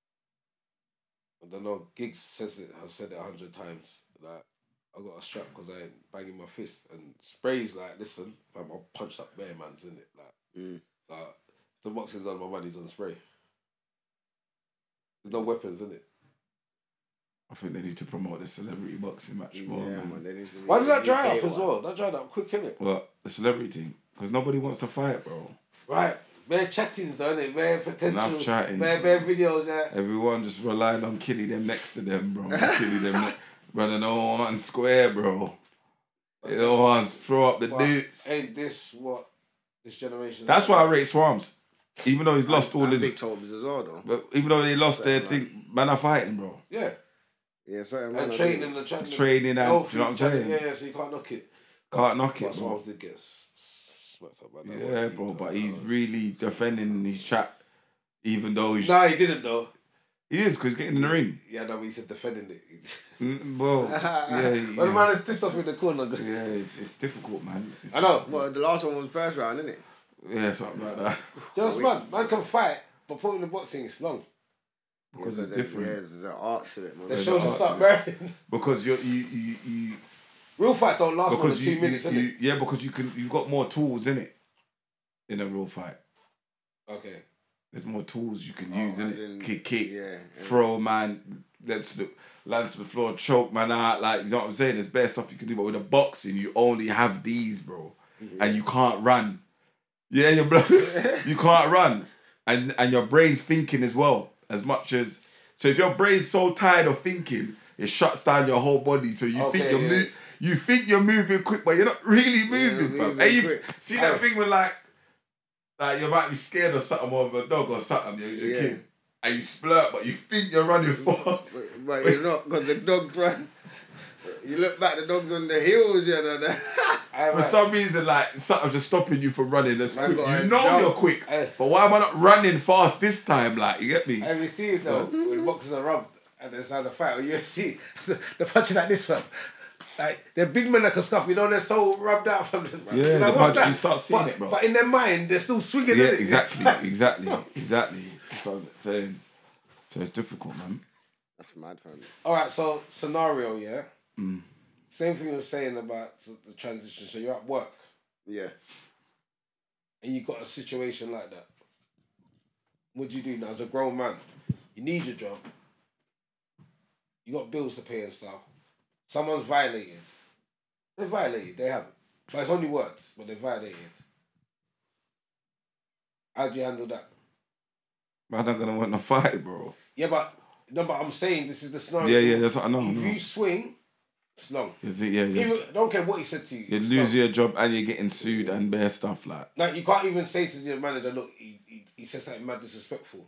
I don't know. Giggs has said it 100 times. Like I got a strap because I ain't banging my fist, and Spray's like, listen, I'll punch up bare man's in it. Like, if the boxing's on, my money's on Spray. There's no weapons in it. I think they need to promote the celebrity boxing match more. Yeah, man. they need to. Why did that dry up as well? That dried up quick, innit? Well, the celebrity team. Because nobody wants to fight, bro. Right. Bare chattings, though, innit? Bare potential. Enough chatting. Bare videos there. Everyone just relying on killing them next to them, bro. Killing them. Running on square, bro. They don't want to throw up the dudes. Ain't this what this generation... That's why I rate Swarms. Even though he's lost all his... Big Tobes as well, though. But even though they lost their thing, man are fighting, bro. Yeah. Yeah, certain And training and training. Training and... Healthy, you know what I'm saying? Yeah, so you can't knock it. Can't knock it, But bro. Swarms did get swept up by that. Yeah, bro, but he's really defending his chat, even though he's... No, he didn't, though. He is, because he's getting in the ring. Yeah, no, but he said defending it. Well, yeah. Well, the man is pissed off in the corner. Yeah, it's difficult, man. I know. Well, the last one was first round, isn't it? Yeah, something like that. Just man can fight, but putting the boxing is long. Because Yeah, it's different. Yeah, there's an art to it, man. The There's show an just art start to it. burning. Because you Real fights don't last more than 2 minutes, innit? Yeah, because you've got more tools in it. In a real fight. Okay. There's more tools you can use, innit? Kick, yeah. throw, man, lands to the floor, choke, man, out. Like, you know what I'm saying? There's bare stuff you can do, but with the boxing, you only have these, bro. Yeah. And you can't run. Yeah, you can't run. And your brain's thinking as well, as much as... So if your brain's so tired of thinking, it shuts down your whole body. So you think you're moving quick, but you're not really moving, fam. See that thing when like you might be scared of something, or of a dog or something, you're a kid, and you splurt, but you think you're running fast. But you're not, because the dog run. You look back, the dog's on the heels, you know. For some reason, like, something's just stopping you from running as quick. You know you're quick, but why am I not running fast this time? Like, you get me? Have you seen it though? When the boxers are rubbed and there's another fight, or UFC, they're punching like this, fam. Like, they're big men that can scuff, you know, they're so rubbed out from this, man. Yeah, like, what's that? You start seeing it, bro. But in their mind, they're still swinging, yeah, innit? exactly. That's what I'm saying. So it's difficult, man. That's mad, fam. Alright, so scenario, yeah? Same thing you were saying about the transition. So you're at work. Yeah. And you got a situation like that. What do you do now as a grown man? You need your job. You got bills to pay and stuff. Someone's violated. They're violated. They haven't. But it's only words, but they're violated. How do you handle that? I'm not gonna want to fight, bro. Yeah, but I'm saying this is the scenario. Yeah, that's what I know. If you swing, it's long. Yeah. Even, don't care what he said to you. You lose your job and you're getting sued and bare stuff like. Like, you can't even say to the manager, look, he said something mad disrespectful.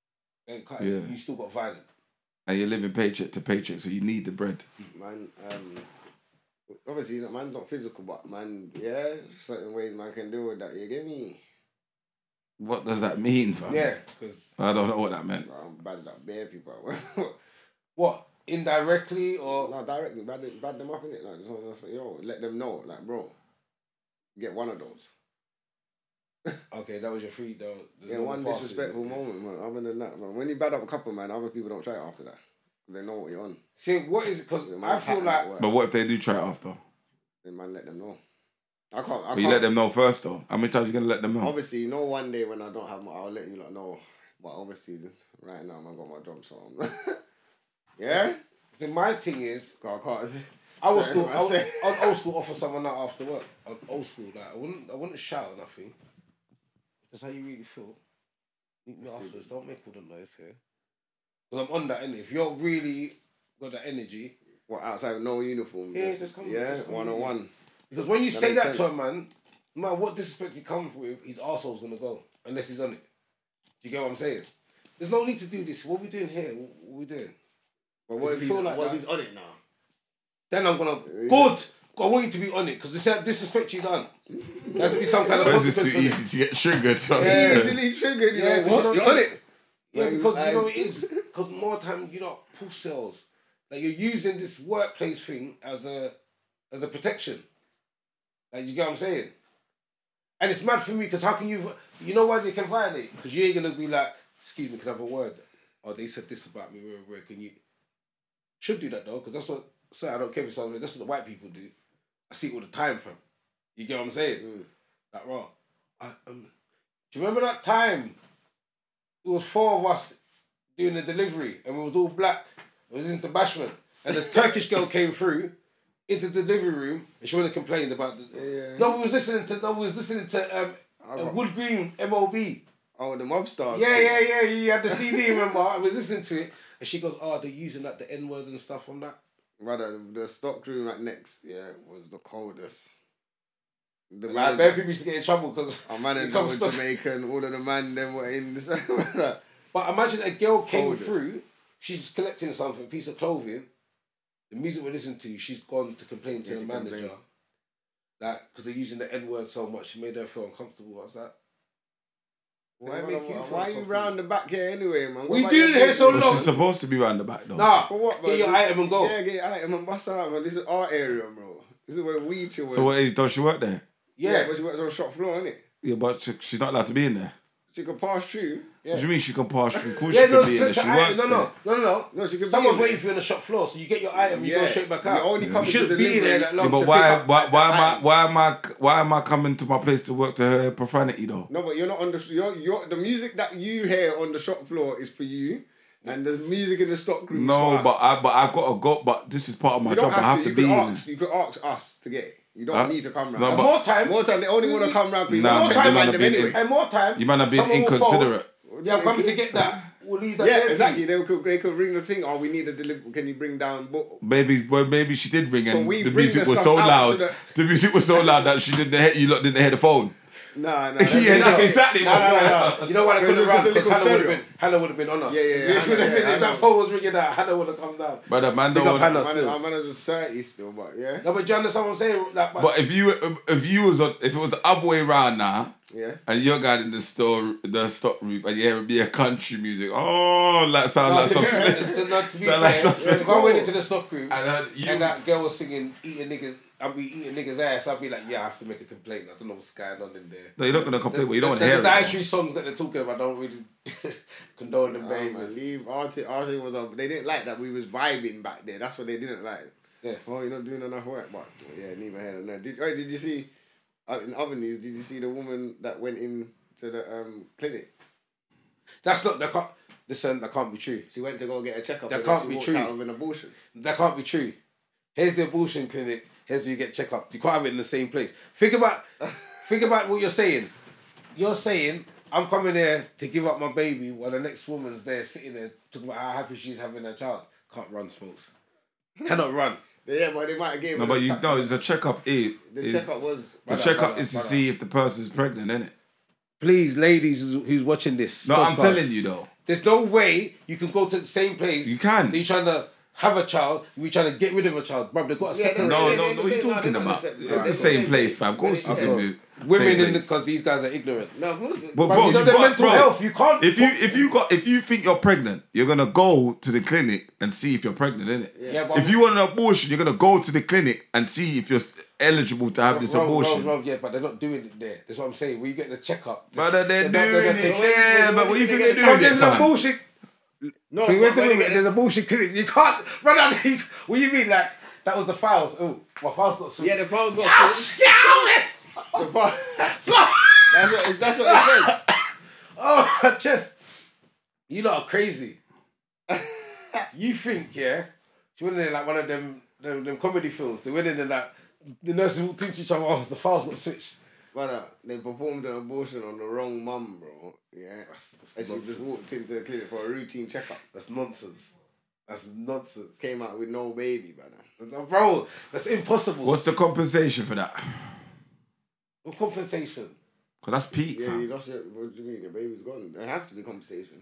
You still got violent. And you're living paycheck to paycheck, so you need the bread. Man, obviously, man's not physical, but man, certain ways man can deal with that. You get me? What does that mean, fam? Yeah, because I don't know what that meant. I'm bad at that bare people. What? Indirectly or? No, directly. Bad them up, innit? Like, just yo, let them know. Like, bro, get one of those. Okay, that was your free, though. Yeah, one disrespectful moment, man. Other than that, man. When you bad up a couple, man, other people don't try it after that. They know what you're on. See, what is it? Because I feel like... But what if they do try it after? Then, man, let them know. I can't. But you let them know first, though. How many times you going to let them know? Obviously, you know, one day when I don't have my... I'll let you lot know. But obviously, right now, I got my job, so... Yeah? See, my thing is... I can't... I'd old school offer someone out after work. Old school, like, I wouldn't shout or nothing. That's how you really feel. Meet me afterwards. Don't make all the noise here. Because I'm on that, innit? If you're really got that energy... What, outside with no uniform? Yeah, just come. Yeah, one-on-one. Because when you say that to a man, no matter what disrespect he comes with, his arsehole's going to go. Unless he's on it. Do you get what I'm saying? There's no need to do this. What are we doing here? What are we doing? But what if he's on it now? Then I'm going to... Good! I want you to be on it, because this disrespect you done. There has to be some kind of consequence. It's too easy to get triggered. Yeah, easily triggered. You know what? You're on it. Yeah, because you know it is. Because more time, you know, pull cells. Like, you're using this workplace thing as a protection. Like, you get what I'm saying? And it's mad for me, because how can you... You know why they can violate? Because you ain't going to be like, excuse me, can I have a word? Oh, they said this about me, where can you... Should do that, though, because that's what... Sorry, I don't care if it's something. That's what the white people do. I see it all the time, fam. You get what I'm saying? Like, raw. Do you remember that time? It was 4 of us doing the delivery, and we was all black. It was into Bashman, and the Turkish girl came through into the delivery room, and she wouldn't have complained about the. Yeah. No, we was listening to Wood Green MOB. Oh, the Mob Stars. Yeah. You had the CD. Remember? I was listening to it, and she goes, "Oh, they're using like the N word and stuff on that." Brother, the stock room at next, was the coldest. Like, bare people used to get in trouble because our manager was Jamaican, all of the man them were in this. But imagine a girl came through, she's collecting something, a piece of clothing, the music we listen to, she's gone to complain to the manager. Like, because they're using the N word so much, it made her feel uncomfortable. What's that? Why are you round the back here anyway, man? We did it here so long. She's supposed to be round the back, though. Nah, for what, get your item and go. Yeah, get your item and bust out, man. This is our area, bro. This is where we chill. So what, does she work there? Yeah, but she works on the shop floor, innit? Yeah, but she's not allowed to be in there. She can pass through. What do you mean she can pass through? Of course Yeah, she can be in there. She works there. No, she can be Someone's in waiting there. for you on the shop floor, so you get your item, you go straight back out. You only come You shouldn't to be delivery. there that long. Yeah, but to why pick up why am I coming to my place to work to her profanity though? No, but you're not on the. You're the music that you hear on the shop floor is for you, and the music in the stock room. No, is for us. but I've got to go. But this is part of my You don't job. I have to You be. could in ask. You could ask us to get it. You don't Huh? need to come round. No, And but- more time. More time, they only want to come round because you Nah, want to but check they the might man have them been anyway. And more time. You might have been someone will phone, inconsiderate. Yeah, I'm coming to get that. We'll leave that Yeah, there. exactly. They could ring the thing. Oh, we need a delivery. Can you bring down? Maybe she did ring, So and we the bring music the was stuff so out loud. to The music was so loud that she didn't. You lot didn't hear the phone. Nah. Yeah, that's exactly. No. You know why they Because couldn't it was run? just a Because little Hannah would have been on us. Yeah, If Hannah, that phone was ringing out, Hannah would have come down. Brother, man, Big don't up want- Hannah still. Our manager was 30 still, but yeah. No, but do you understand what I'm saying? Like, But if it was the other way around now, Yeah. and you're going in the stock room, and you hear it be a country music, sound like some. to be Sound like fair, some- if I went into the stock room And and that girl was singing "Eating Niggas," I'd be eating niggas' ass. I'd be like, yeah, I have to make a complaint. I don't know what's going on in there. No, you're not gonna complain, but you don't want to The hear it. dietary songs that they're talking about, I don't really condone them, baby. Man, leave Artie was up. They didn't like that we was vibing back there. That's what they didn't like. Yeah. Oh, you're not doing enough work, but yeah, neither here nor there. Did you see in other news? Did you see the woman that went in to the clinic? That's not. Listen, that can't be true. She went to go get a checkup. That and can't she be walked true. out of an abortion. That can't be true. Here's the abortion clinic. Here's where you get check up. You can't have it in the same place. Think about what you're saying. You're saying I'm coming there to give up my baby while the next woman's there sitting there talking about how happy she's having her child. Can't run, Smokes. Cannot run. Yeah, but they might have gave. No, but you know, it's a checkup. The checkup was. The checkup is to see if the person's pregnant, isn't it? Please, ladies who's watching this. No, I'm podcast, telling you though. There's no way you can go to the same place. You can. That you're trying to have a child. You're trying to get rid of a child. Bro, they've got to separate. No, They- what are you they- talking they're not about? the It's same- the they're same the place, same fam. Of course you place. can do. Women same in place. because these guys are ignorant. No, of course. But Bro, bro, you know you've their got, mental bro, health. You can't. if you think you're pregnant, you're gonna go to the clinic and see if you're pregnant, innit? Yeah, but If you want an abortion, you're gonna go to the clinic and see if you're eligible to have this abortion. Yeah, but they're not doing it there. That's what I'm saying. When you get the checkup, But they're doing not it. taking- Yeah, but what do you think they're Bro, doing? there's It, an fam? abortion. No, Wait, but when they get there's a bullshit clinic. You can't run out. What do you mean? Like that was the files? Oh, my files got switched. yeah, the file's got switched. The file. That's what it says. Oh, chest. You lot are crazy. You think, yeah? She went in there like one of them comedy films. They went in and like the nurses walked into each other. Oh, the files got switched. But they performed an abortion on the wrong mum, bro. Yeah. That's And she nonsense. just walked into the clinic for a routine checkup. That's nonsense. That's nonsense. Came out with no baby, brother. Bro, that's impossible. What's the compensation for that? What compensation? Cause that's peak, Yeah, fam. you lost your. What do you mean? Your baby's gone. There has to be compensation.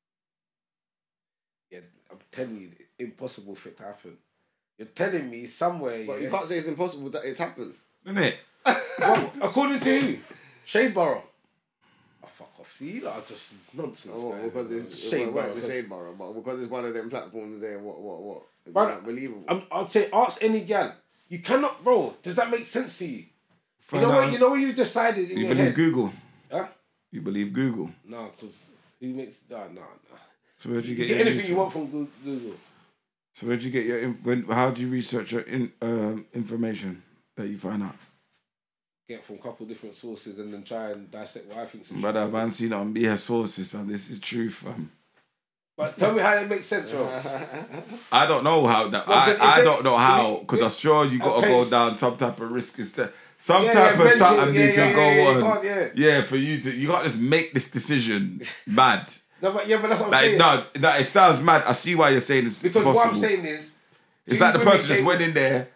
Yeah, I'm telling you, it's impossible for it to happen. You're telling me somewhere. But yeah, you can't say it's impossible that it's happened. Isn't it? Well, according to who? Shade Borough. Oh, fuck off. See, you lot are just nonsense. Oh, man. because it's Shade well, Borough. the Shade Borough, but because it's one of them platforms there. What? It's Brother, not believable. I'd say ask any gal. You cannot, bro. Does that make sense to you? Find You know out. what? You know what you decided in You your believe head. Google? Huh? You believe Google? No, because who makes no. So where'd you You get get your anything news you from? want from Google. So where'd you get your how do you research your information that you find out? Get from a couple different sources and then try and dissect what I think. Brother, man, seen it on BS sources, man. This is truth, fam. But tell me how it makes sense, bro. I don't know how that. No, but if I they- don't know how if- because I'm sure you got to okay, go down some type of risk instead. Some Yeah, type yeah, of mental, something yeah, need to yeah, go yeah, on. you can't, yeah. For you to, you can't just make this decision mad. No, but that's what I'm Like saying. no, it sounds mad. I see why you're saying it's Because possible. what I'm saying is, It's two like the women person just came- went in there,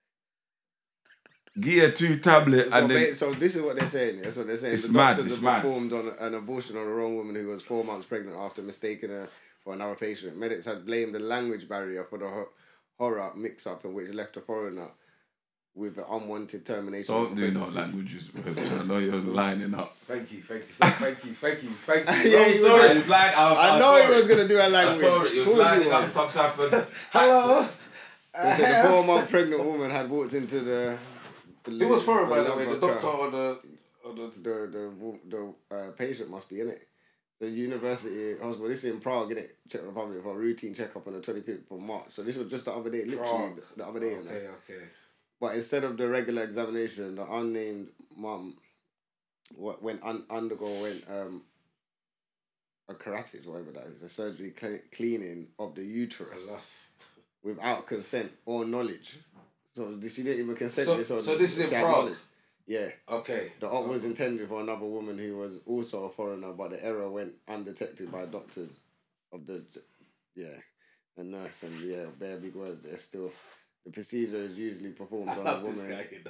gear 2 tablet, and then So this is what they're saying. That's what they're saying. It's The mad, doctors it's have mad. performed on an abortion on a wrong woman who was 4 months pregnant after mistaking her for another patient. Medics had blamed the language barrier for the horror mix-up in which left a foreigner with an unwanted termination. don't of do no pregnancy. languages because I know you're lining up. Thank you, sir. Thank you. Yeah, I'm he was sorry. like- I know he was going to do a language. Of course he was. some type of. Hello. They said the 4-month pregnant woman had walked into the It was foreign, by the way. The labor doctor car. or the The patient must be in it. the university hospital. This is in Prague, innit? Czech Republic, for a routine checkup on the 25th of March. So this was just the other day, literally the other day. Okay. But instead of the regular examination, the unnamed mum went undergo a carotid, whatever that is, a surgery cleaning of the uterus without consent or knowledge. So she didn't even consent. So this is in Prague? Knowledge. Yeah. Okay. The op was intended for another woman who was also a foreigner, but the error went undetected by doctors of the... Yeah. A nurse and, bare big words. There's still... The procedure is usually performed on a woman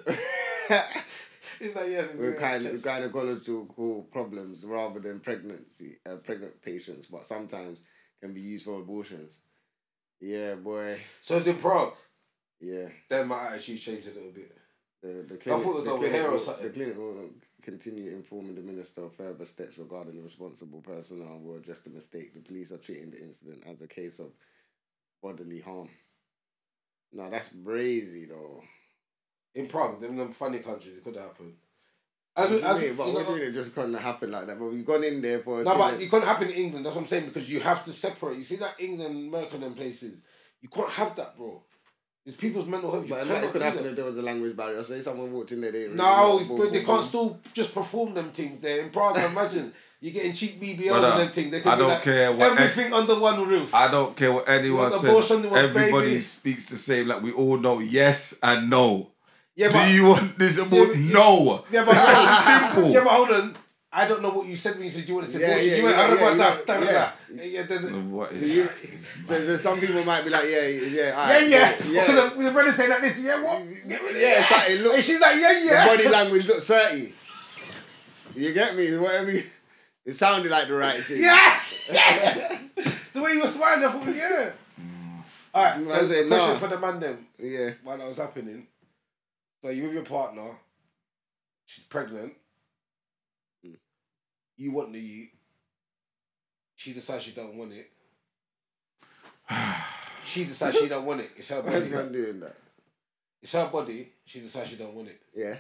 He's like, yeah, with gynecological problems rather than pregnant patients, but sometimes can be used for abortions. Yeah, boy. So it's in Prague? Yeah. Then my attitude changed a little bit. The clinic, I thought it was over here or something. The clinic will continue informing the minister of further steps regarding the responsible personnel and will address the mistake. The police are treating the incident as a case of bodily harm. No, that's brazy though. In Prague, them funny countries, it could happen. What do you mean it just couldn't happen like that? But we've gone in there for... No, but it couldn't happen in England, that's what I'm saying, because you have to separate. You see that England, America, and them places, you can't have that, bro. It's people's mental health. But it could happen if there was a language barrier. Say someone walked in there, they can't still just perform them things there. In Prague, imagine, you're getting cheap BBLs and them things. They could care what everything under one roof. I don't care what anyone says. Everybody speaks the same. Like, we all know yes and no. Yeah, but, do you want this abortion? No. Yeah, but it's simple. Yeah, but hold on. I don't know what you said when you said you wanted to say abortion. You went, I don't know what is... So some people might be like, yeah. The brother saying like this, what? Yeah, exactly. Look, and she's like, yeah. The body language looks 30. You get me? Whatever. It sounded like the right thing. Yeah. The way you were smiling, I thought, yeah. All right, so question for the man then. Yeah. While that was happening. So you with your partner, she's pregnant. You want the youth. She decides she don't want it. She decides she don't want it. It's her body. Why's man doing that? It's her body. She decides she don't want it. Yeah.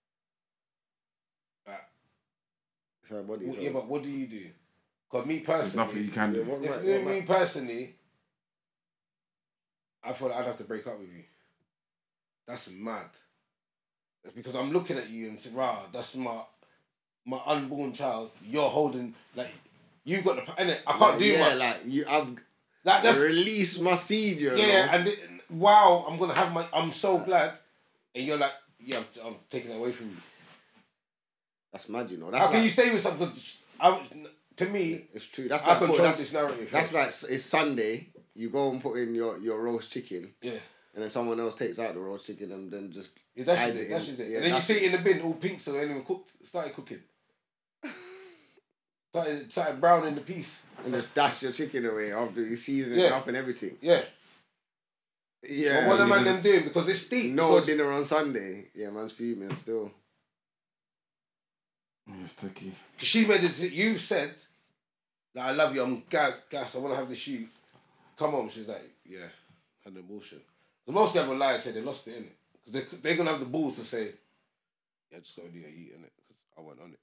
It's her body. Yeah, but what do you do? Because me personally... There's nothing you can do. Me personally, I thought I'd have to break up with you. That's mad. That's because I'm looking at you and say, rah, that's my unborn child. You're holding, like, you've got the... Innit? I can't do much. I've released my seed, you know? And wow, I'm going to have I'm so glad. And you're like, yeah, I'm taking it away from you. That's mad, you know. How can you stay with something? To me, it's true. That's I control this narrative. That's like, it's Sunday, you go and put in your roast chicken. Yeah. And then someone else takes out the roast chicken and then just... That's it. And then you see it in the bin, all pink, so anyone started cooking. Started browning the piece. And just dash your chicken away after you season it up and everything. Yeah. Yeah. But what am I them doing? Because it's steep. No dinner on Sunday. Yeah, man's fuming still. It's tricky. She made it. You said, like, I love you, I'm gas, I want to have the shoot. Come on. She's like, yeah, had an abortion. Because most guys will lie and say they lost it, innit? Because they're going to have the balls to say, yeah, just got to do a heat, innit? Because I went on it.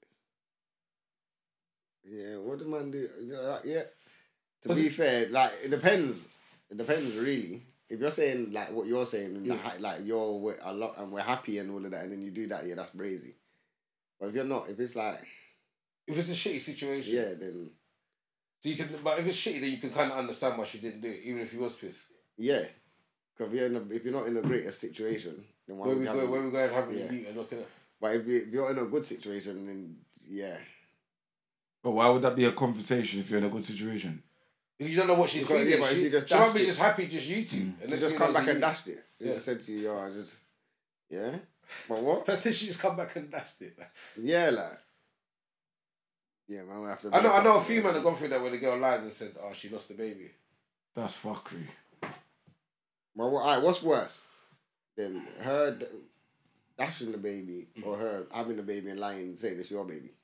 Yeah, what do man do? Yeah. To be fair, like, it depends. It depends, really. If you're saying, like, what you're saying, like, we're a lot and we're happy and all of that, and then you do that, yeah, that's brazy. But if you're not, if it's like... If it's a shitty situation... Yeah, then... So you can... But if it's shitty, then you can kind of understand why she didn't do it, even if you was pissed. Yeah. Because if you're not in the greatest situation, then why would we go and have a heat and look at it? But if you're in a good situation, then yeah. But why would that be a conversation if you're in a good situation? Because you don't know what she's feeling. Yeah, she might be just happy, just you two. And she just come back and dashed it. She just said to you, yo, I just... Yeah? But what? I said she just come back and dashed it. Yeah, like... Yeah, man, we have to... I know a few men have gone through that where the girl lied and said, oh, she lost the baby. That's fuckery. Well, what's worse than her dashing the baby or her having the baby and lying saying it's your baby?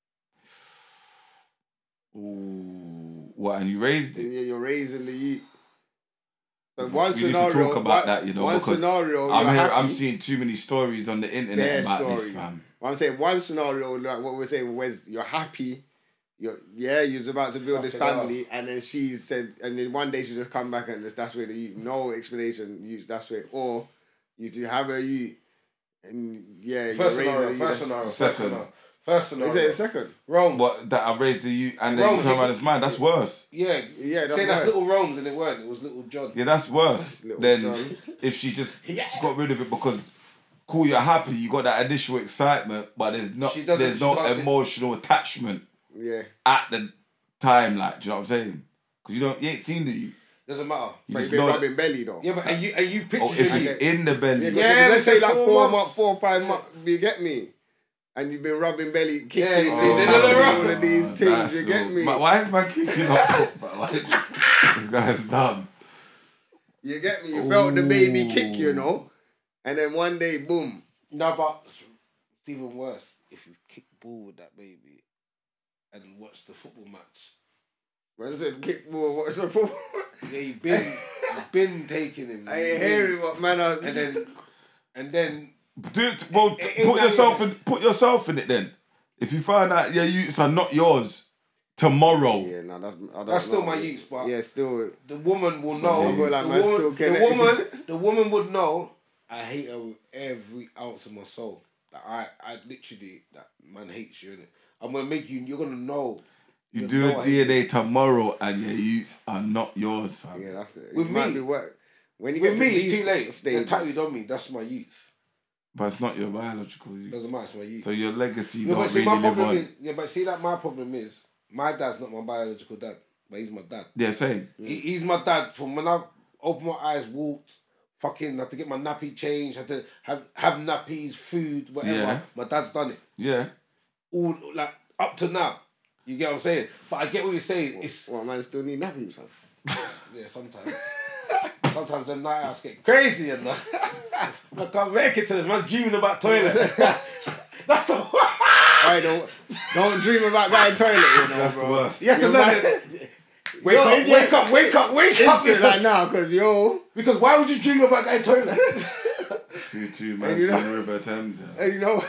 Ooh, what? And you raised it? Yeah, you're raising the youth. So we need to talk about that, you know, because I'm seeing too many stories on the internet about this, fam. Well, I'm saying one scenario, like what we're saying, was you're happy you was about to build this Fucking family, and then she said, and then one day she just come back and just that's where no explanation. That's where, or you do have a you, and First you're scenario. Is it a second? Rome's. What, that I raised the youth and then you turn around as man, that's worse. Yeah. That's Say that's worse. little Rome's and it weren't. It was little John. Yeah, that's worse Little than John. if she just got rid of it because, cool, you're happy, you got that initial excitement, but there's no She can't emotional attachment Yeah. at the time, like, do you know what I'm saying? Because you ain't seen the youth. Doesn't matter. You But just you've been know rubbing belly though. Yeah, but and you or picture if it's in the belly. Yeah, let's say like 4 months. 4 or 5 months. You get me? And you've been rubbing belly, kicking, Yeah, all of these things. You get me? Why is my kicking up? This guy's dumb. You get me? You felt the baby kick, and then one day, boom. No, but it's even worse if you kick ball with that baby and watch the football match. When I said kick ball, what's the football? Yeah, you've been taking him. I ain't hearing what man. And then. Put yourself in it then. If you find out your youths are not yours tomorrow. Yeah, no, that's still my youths, but yeah, still the woman will know. The woman would know. I hate her with every ounce of my soul. Like I literally, that man hates you, innit? I'm gonna make you. You're gonna know. You do a DNA tomorrow, and your youths are not yours, fam. Yeah, that's it. With me, when you get with me, it's these too late. They're stages, tattooed on me. That's my youths. But it's not your biological youth. Doesn't matter. It's my youth. So your legacy Yeah, don't but see, really my live problem on. is, but see that my problem is, my dad's not my biological dad, but he's my dad. Yeah, same. He's my dad from when I opened my eyes, walked, fucking had to get my nappy changed, had to have nappies, food, whatever. Yeah. My dad's done it. Yeah. All like up to now. You get what I'm saying? But I get what you're saying. It's What man still need nappies, fam? yeah, sometimes. Sometimes the night outs get crazy and that. I can't make it to this. Man's dreaming about toilet. That's the I don't dream about going toilet, That's bro. the worst. You have to learn it. Wake up. Instant like now, cause Because why would you dream about going toilet? 2-2, man. you know- to River Thames. and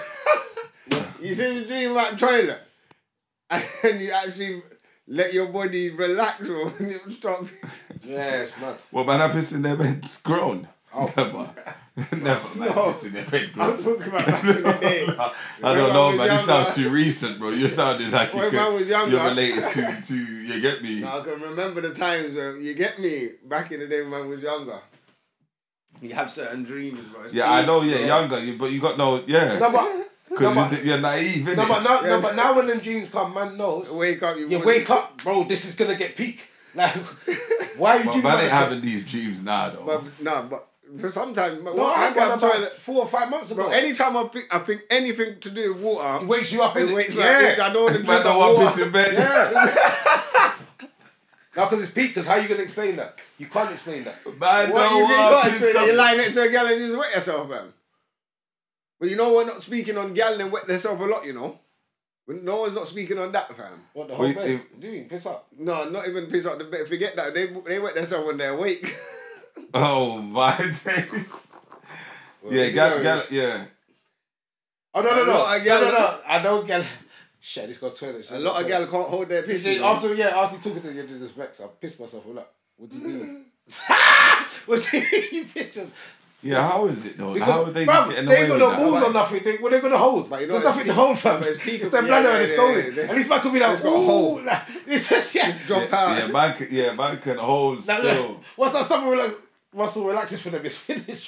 you shouldn't dream about toilet, and you actually let your body relax, or stop. Yeah, it's mad. Well, man, I piss in their bed grown. Oh. Never, man. No. Piss in their bed I'm grown. talking about back in the day. I don't know, man. This younger. sounds too recent, bro. You sounded like When man was younger. you're related to. You get me? I can remember the times when you get me back in the day when man was younger. You have certain dreams, bro. It's Yeah, I deep, know. bro. Yeah, younger, but you got no. Yeah, No, but because you're naive, innit? no, but now when them dreams come, man knows. Wake up, You wake up, bro. This is gonna get peak. Like, why are you But dreaming man about ain't this? having these dreams now, though. But for sometimes, No, what I I had one have about toilet. 4 or 5 months ago. Bro, anytime I think anything to do with water, It wakes you up. it innit? wakes me yeah. up. I don't want to Man, drink don't that want water. piss in bed. Yeah. No, because it's peak. Because how you gonna explain that? You can't explain that. Man, What don't you mean? want God, piss you in- lie next to a gal and you just wet yourself, man. But you know we're not speaking on gal and wet themselves a lot, you know. No one's not speaking on that, fam. What the whole Wait, bed? Do you piss up? No, not even piss out the bed. Forget that. They wet themselves when they're awake. Oh my days. Yeah, yeah. Oh no! A lot of gal- No! I don't get. Shit, this got toilet. A lot of gal can't hold their piss. you know. After you took it to the disrespect, I pissed myself. I'm like, what do you do? What's you pissed? Yeah, how is it though? Because, How are they bruv, just getting they away ain't with got no that? balls or nothing. What are they gonna hold? But you know There's it's nothing to peak- hold from. but it's peak It's of- their yeah, bladder yeah, and it's yeah, stolen. yeah. At least man could be like, It's got a hole. like, it's just Drop out. Man can hold still. Once that stuff muscle relaxes for them, it's finished.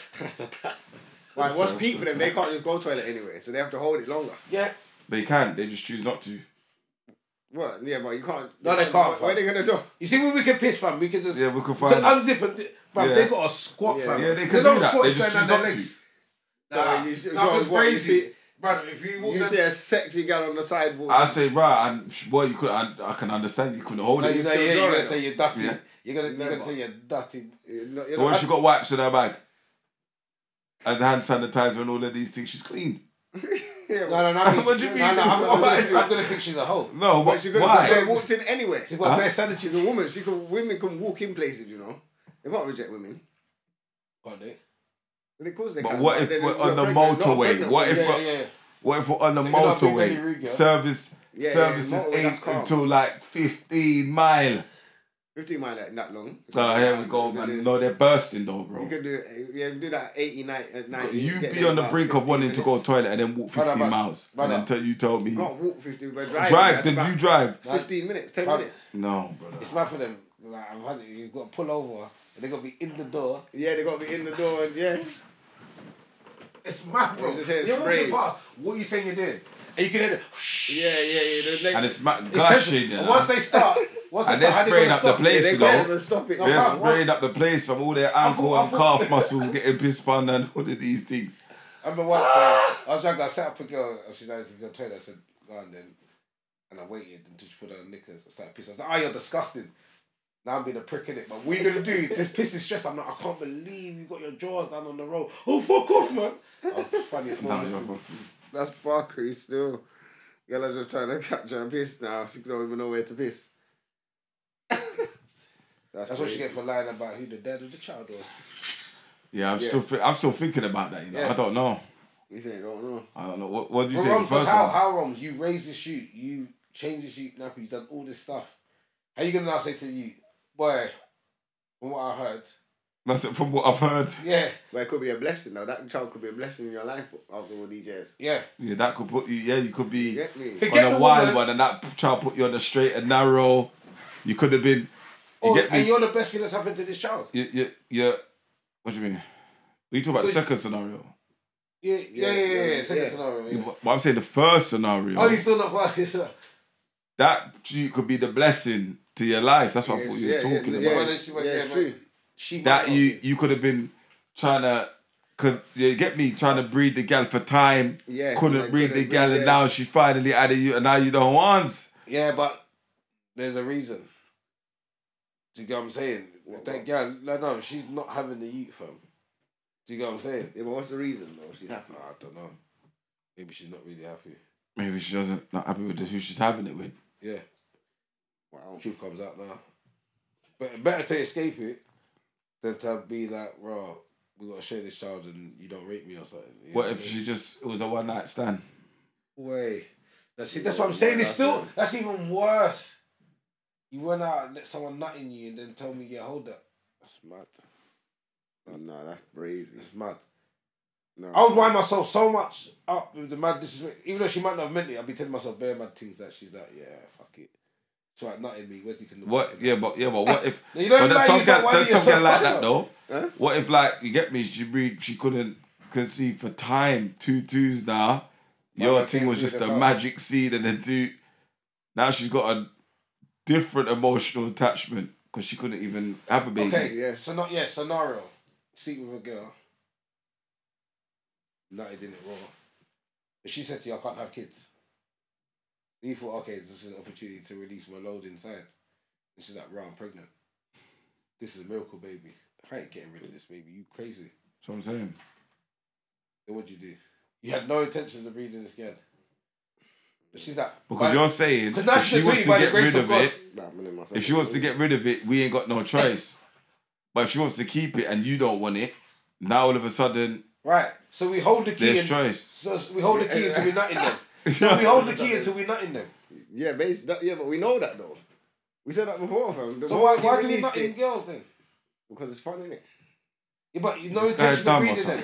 Like, what's peak for them? They can't just go toilet anyway, so they have to hold it longer. Yeah. They can. They just choose not to. What? Yeah, but you can't. No, they can't, What are fam. they gonna do? You see when we can piss, fam, we can just Yeah, we can we find. can unzip and bruv, Yeah. they got a squat, Yeah. fam. Yeah, they can don't do that. squat They it's just going choose down their not legs. So Nah, you- nah, so 'cause what, you crazy. see- Brother, if you walk You down... see a sexy gal on the sidewalk. I say, right, and boy, you could. I can understand. You couldn't hold No, it. you know, still yeah, draw you're it, gonna say you're dirty. Yeah. You're gonna Never. say you're dirty. So when she got wipes in her bag and hand sanitizer and all of these things, she's clean. Yeah, No, What do you mean? I'm gonna think she's a hoe. No, but but she could why? have walked in anyway. She's got Huh? bare sanity. She's a woman. Women can walk in places, you know. They can't reject women. Can't they? But of course they But can. what if then we're you're on the pregnant, not motorway? pregnant What if women. we're Yeah. what if we're on the So you're not being very motorway? rude, yeah? Service services motorway, that's 8 calm. until like 15 mile. 15 mile like that long. Oh, here we go, man. No, they're bursting though, bro. You could do that 80, 90. You be on the brink of wanting to go to the toilet and then walk 15 miles. And then you tell me. You can't walk 15, but Drive, then you drive. 15 minutes, 10 minutes. No, brother. It's bad for them. Like, you've got to pull over and they've got to be in the door. Yeah, they got to be in the door and yeah. It's mad, bro. Just hear You're spray. walking past. What are you saying you're doing? And you can hear it. Yeah. And it's gushing, And once they start, and they're spraying up the place, They you can't know. even stop it. They're fam, spraying up the place from all their ankle and calf muscles getting pissed on and all of these things. I remember once I was young, I set up a girl, and she's like to go to the toilet. I said, go on then. And I waited until she put on knickers. I started pissing. I was like, you're disgusting. Now I'm being a prick in it. But what are you going to do? This piss is stressed. I'm like, I can't believe you got your drawers down on the road. Oh, fuck off, man. That was the funniest moment. That's Barkery still. Girl, I'm just trying to catch her piss now. She don't even know where to piss. That's what she get for lying about who the dad of the child was. Yeah, I'm still thinking about that, you know. Yeah. I don't know. You think? I don't know. I don't know. What did you say? Roms, The first how Roms, you raised the shoot, you changed the shoot nappy, you done all this stuff. How you gonna now say to you, boy, from what I heard? That's it, from what I've heard. Yeah. But it could be a blessing though. That child could be a blessing in your life after all these years. Yeah. Yeah, that could put you, you could be Get me? on a wild one and that child put you on the straight and narrow. You could have been, get me? And you're the best thing that's happened to this child. Yeah. What do you mean? You talk about the second scenario. Yeah. Second scenario. Yeah. But I'm saying the first scenario. Oh, you still not working. That could be the blessing to your life. That's what I thought you was talking about. Yeah, true. That you could have been trying to, trying to breed the gal for time. Yeah. Couldn't breed the gal, and now she finally added you, and now you don't want. Yeah, but there's a reason. Do you get what I'm saying? That gal, no, she's not having the youth, fam. Do you get what I'm saying? Yeah, but what's the reason though? She's happy. I don't know. Maybe she's not really happy. Maybe she doesn't not happy with who she's having it with. Yeah. Wow. Truth comes out now. But better to escape it than to be like, bro, we gotta share this child and you don't rate me or something. You what if it was a one night stand? Way. That's what I'm saying. That's even worse. You went out and let someone nut in you and then tell me, yeah, hold that. That's mad. No, that's crazy. It's mad. No. I would wind myself so much up with the mad disrespect. Even though she might not have meant it, I'd be telling myself bare mad things that she's like, yeah, fuck it. It's like nutting me. Where's he can look? What? Yeah, but what if? No, you don't but like there's something like that though. Huh? What if you get me? She couldn't conceive for time. 2 twos now. Your thing was just a magic seed and then 2. Now she's got a different emotional attachment because she couldn't even have a baby. Okay, yeah. Scenario. Sleep with a girl. Nutted in it raw. But she said to you, I can't have kids. You thought, okay, this is an opportunity to release my load inside. And she's like, right, I'm pregnant. This is a miracle baby. I ain't getting rid of this baby. You crazy. That's what I'm saying. Then what'd you do? You had no intentions of breeding this girl. But she's like... Because you're saying if she wants to get rid of it, if she wants to get rid of it, we ain't got no choice. But if she wants to keep it and you don't want it, now all of a sudden... Right. So we hold the key... There's choice. So we hold the key until we're nutting them. So we hold the key until we're nutting them. Yeah, but we know that though. We said that before, fam. So why do we nut in girls then? Because it's fun, innit? Yeah, but no intention of breeding them.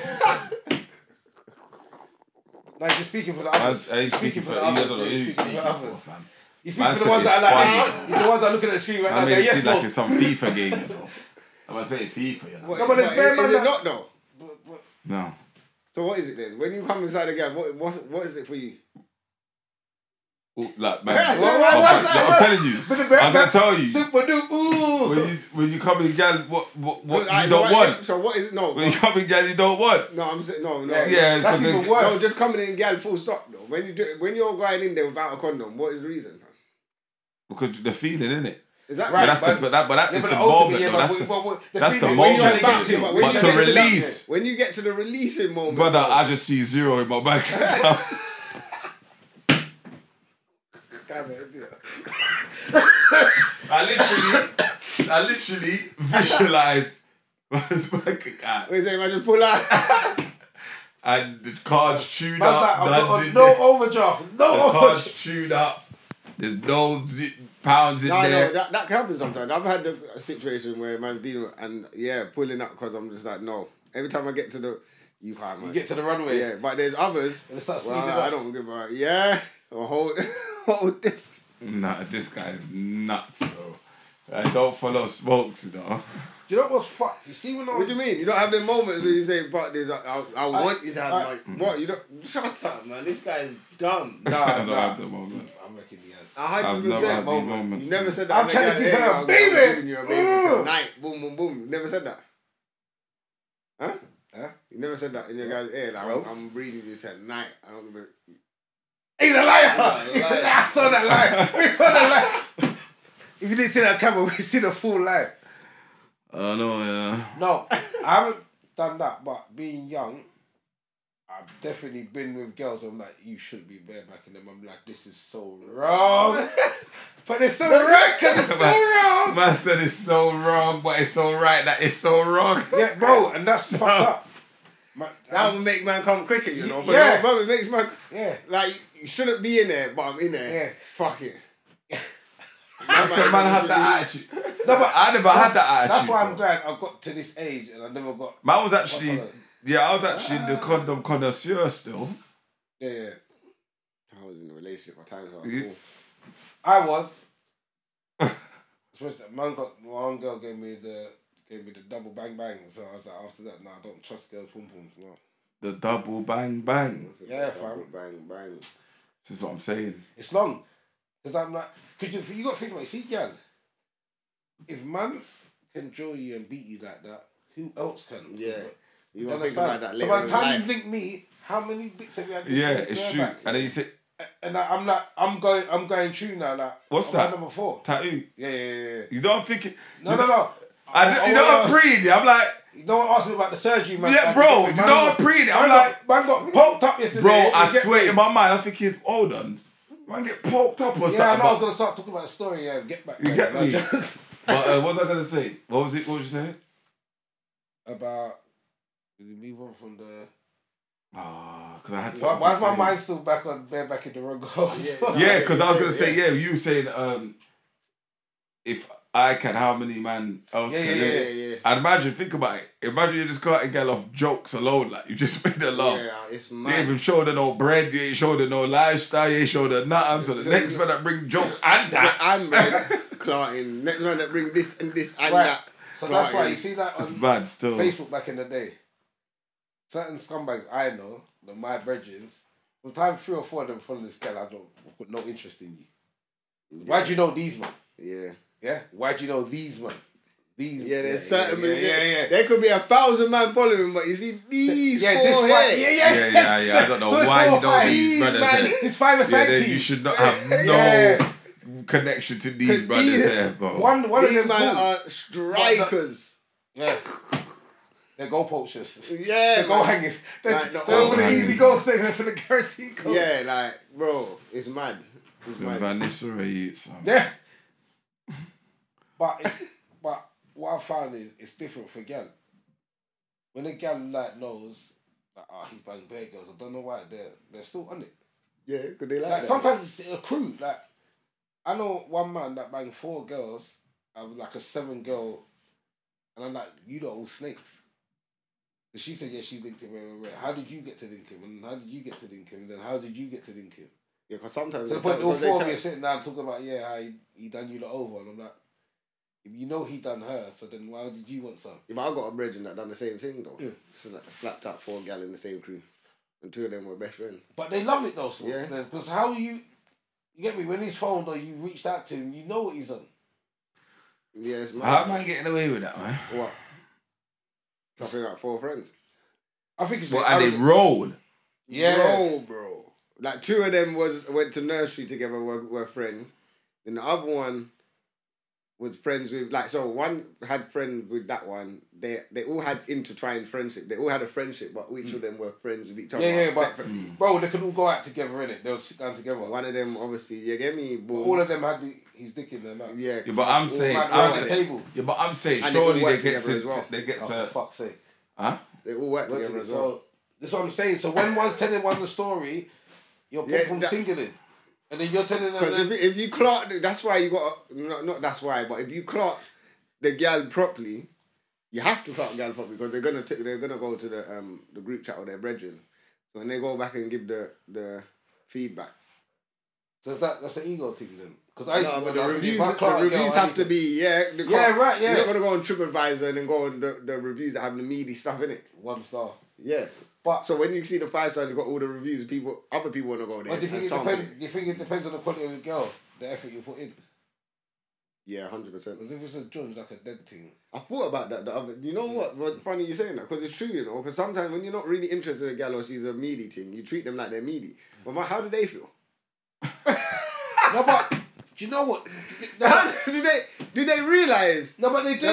Like, you're speaking for the others. He's speaking for the others. He's speaking for the others. You speak for the ones that are like, the ones that are looking at the screen right now. It Yes, seems like it's some FIFA game, you know. I'm playing FIFA, you know. What, No, but it's bare man is it that- not though? No. So what is it then? When you come inside again, what is it for you? Ooh, like, man, What's that? I'm telling you. I'm gonna tell you. Super duper. Ooh. When you come in, gal, what I- you don't want. So what is it? No. When you come in, gal, you don't want. No, I'm saying no. Yeah, That's because even worse. No, just coming in, gal, full stop though. When you're going in there without a condom, what is the reason? because the feeling, innit? Is that Right, But that is but the ultimately, moment. yeah, though. but That's the feeling- moment. when you're trying to get But to- when But you to get to that- release, when you get to the releasing moment, brother, I just see 0 in my bank account. I literally visualize my bank account what is it? Imagine pull out. and the cards chewed Man's up. like, I've nuns got in no there. overdraft. The No cards overdraft. chewed up. There's no pounds in there. No, that can happen sometimes. I've had a situation where man's dealing with, and pulling up because I'm just like, no. Every time I get to the, you can't, man. You get to the runway. Yeah, but there's others. And it starts well, speeding up. I don't give a, or hold this. Nah, this guy's nuts, bro. I don't follow smokes, you know. Do you know what's fucked? You see when I was... What do you mean? You don't have them moments where you say, but there's, I want you to have, what? You don't, shut up, man. This guy's dumb. I don't have the moments. I'm making the answer. I've never had these moments. You never said that. I'm trying to give her a I'm baby. giving you a baby tonight. Boom, boom, boom. You never said that. Huh? You never said that in your guy's ear. Like, I'm breeding you tonight. I don't give a... He's a liar! I saw that lie. We saw that lie. If you didn't see that camera, we see the full lie. Oh, no, yeah. No, I haven't done that, but being young, I've definitely been with girls. I'm like, you should be barebacking them. I'm like, this is so wrong. But it's so right because it's so wrong. Man said it's so wrong, but it's so right that it's so wrong. Yeah, bro, and that's fucked up. That would make man come quicker, you know. But yeah. bro, it makes man... Yeah. Like, you shouldn't be in there, but I'm in there. Yeah. Fuck it. Man had that attitude. No, but I never had that attitude. That's why I'm glad I got to this age and I never got... Man was actually... Yeah, I was actually the condom connoisseur still. Yeah. I was in a relationship. My times are cool. I was. Especially one girl gave me the double bang bang. So I was like, after that, I don't trust girls' pum pums. No. The double bang bang. Yeah, fam. Bang bang. This is what I'm saying. It's long. Because I'm like... Because you got to think about it. See, girl, if man can draw you and beat you like that, who else can? Yeah. You don't think about that later. So by the time you link me, how many dicks have you had? Yeah, it's true. Back? And then you say... And I'm like, I'm going true now. Like, what's that? Number 4. Tattoo. Yeah. You know I'm thinking... No. You know I'm pre I'm like... No one asked me about the surgery, man. Yeah, bro. You know I'm pre I'm like... Man got poked up yesterday. Bro, I swear in my mind, I'm thinking, hold on. Man get poked up or something. Yeah, I know I was going to start talking about the story. Yeah, get back. You get me? But what was I going to say? What was it? What was you saying? About... Did we move on from the... Because I had Why is my mind still back in the wrong goals? Yeah, because I was going to say, you were saying, if I can, how many man else can? Yeah. I'd imagine, think about it. Imagine you just go out and get off jokes alone. Like, you just made her laugh. Yeah, it's You mad. ain't even showed her no bread, you ain't showed her no lifestyle, you ain't showed her nothing. So the next man that bring jokes and that. And bread, clotting. Next man that bring this and this and Right. that. So that's why you see that It's on bad still. Facebook back in the day. Certain scumbags I know, my brethrens, from time 3 or 4 of them follow this girl, I've got no interest in you. Why do you know these man? Yeah. Yeah? Why do you know these man? There's certain yeah. There could be 1,000 man following, but you see these four this here. Yeah. I don't know So it's why 4 you or know 5. these brothers here. It's 5-a-side then team. you should not have no Yeah. connection to these brothers here, bro. One of These them man cool. are strikers. Yeah. They're goal poachers. Yeah, They're goal man. hangers. They're Like, the for the hanging. easy goals, they're for the guaranteed goal. Yeah, like, bro, it's mad. It's mad. Van Nistelrooy, Yeah. But what I found is it's different for gal. When a gal like knows like, he's banging bare girls, I don't know why they're still on it. Yeah, because they like Like that. sometimes it's a crew. Like I know one man that banged 4 girls, like a 7 girl, and I'm like, you lot all snakes. So she said, yeah, she linked him. How did you get to link him? And how did you get to link him? And then how did you get to link him? Yeah, because sometimes... To the point all 4 of me are sitting down talking about, how he done you lot over. And I'm like, if you know he done her, so then why did you want some? Yeah, but I got a brethren that done the same thing, though. Yeah. So like, slapped out 4 gal in the same crew. And 2 of them were best friends. But they love it though, so Yeah. because how you get me, when he's phoned or you reached out to him, you know what he's on. Yeah, it's mad. How am I getting away with that, man? What? Something like 4 friends. I think it's Well, and they roll. Yeah. Bro. Like 2 of them went to nursery together, were friends. And the other one was friends with, like, so one had friends with that one. They all had intertwined friendship. They all had a friendship, but each of them were friends with each other but separately. bro, they could all go out together, innit? They'll sit down together. One of them, obviously, you get me? Boom. All of them had his dick in their mouth. Yeah, But I'm saying, Around the table. surely And they all they work get together as well. they get Oh, for fuck's sake. huh? They all work together as well. So that's what I'm saying. So when one's telling one the story, you're Yeah, pom that- singling. And then you're telling them Because if you clock, that's why you got not that's why, but if you clock the gal properly, you have to clock the gal properly because they're gonna go to the group chat with their brethren. So when they go back and give the feedback. So that's an ego thing then. Because I used to the reviews have to be right. Yeah. You're not gonna go on TripAdvisor and then go on the reviews that have the meaty stuff in it. 1 star. Yeah. But so when you see the 5 stars, you've got all the reviews. Other people want to go there. But do you think it depends on the quality of the girl, the effort you put in? Yeah, 100%. Because if it's a judge like a dead thing. I thought about that. You know what? What's funny you saying that? Because it's true, you know. Because sometimes when you're not really interested in a gal or she's a meaty thing, you treat them like they're meaty. But how do they feel? No, but do you know what? Do they realise? No, but they do.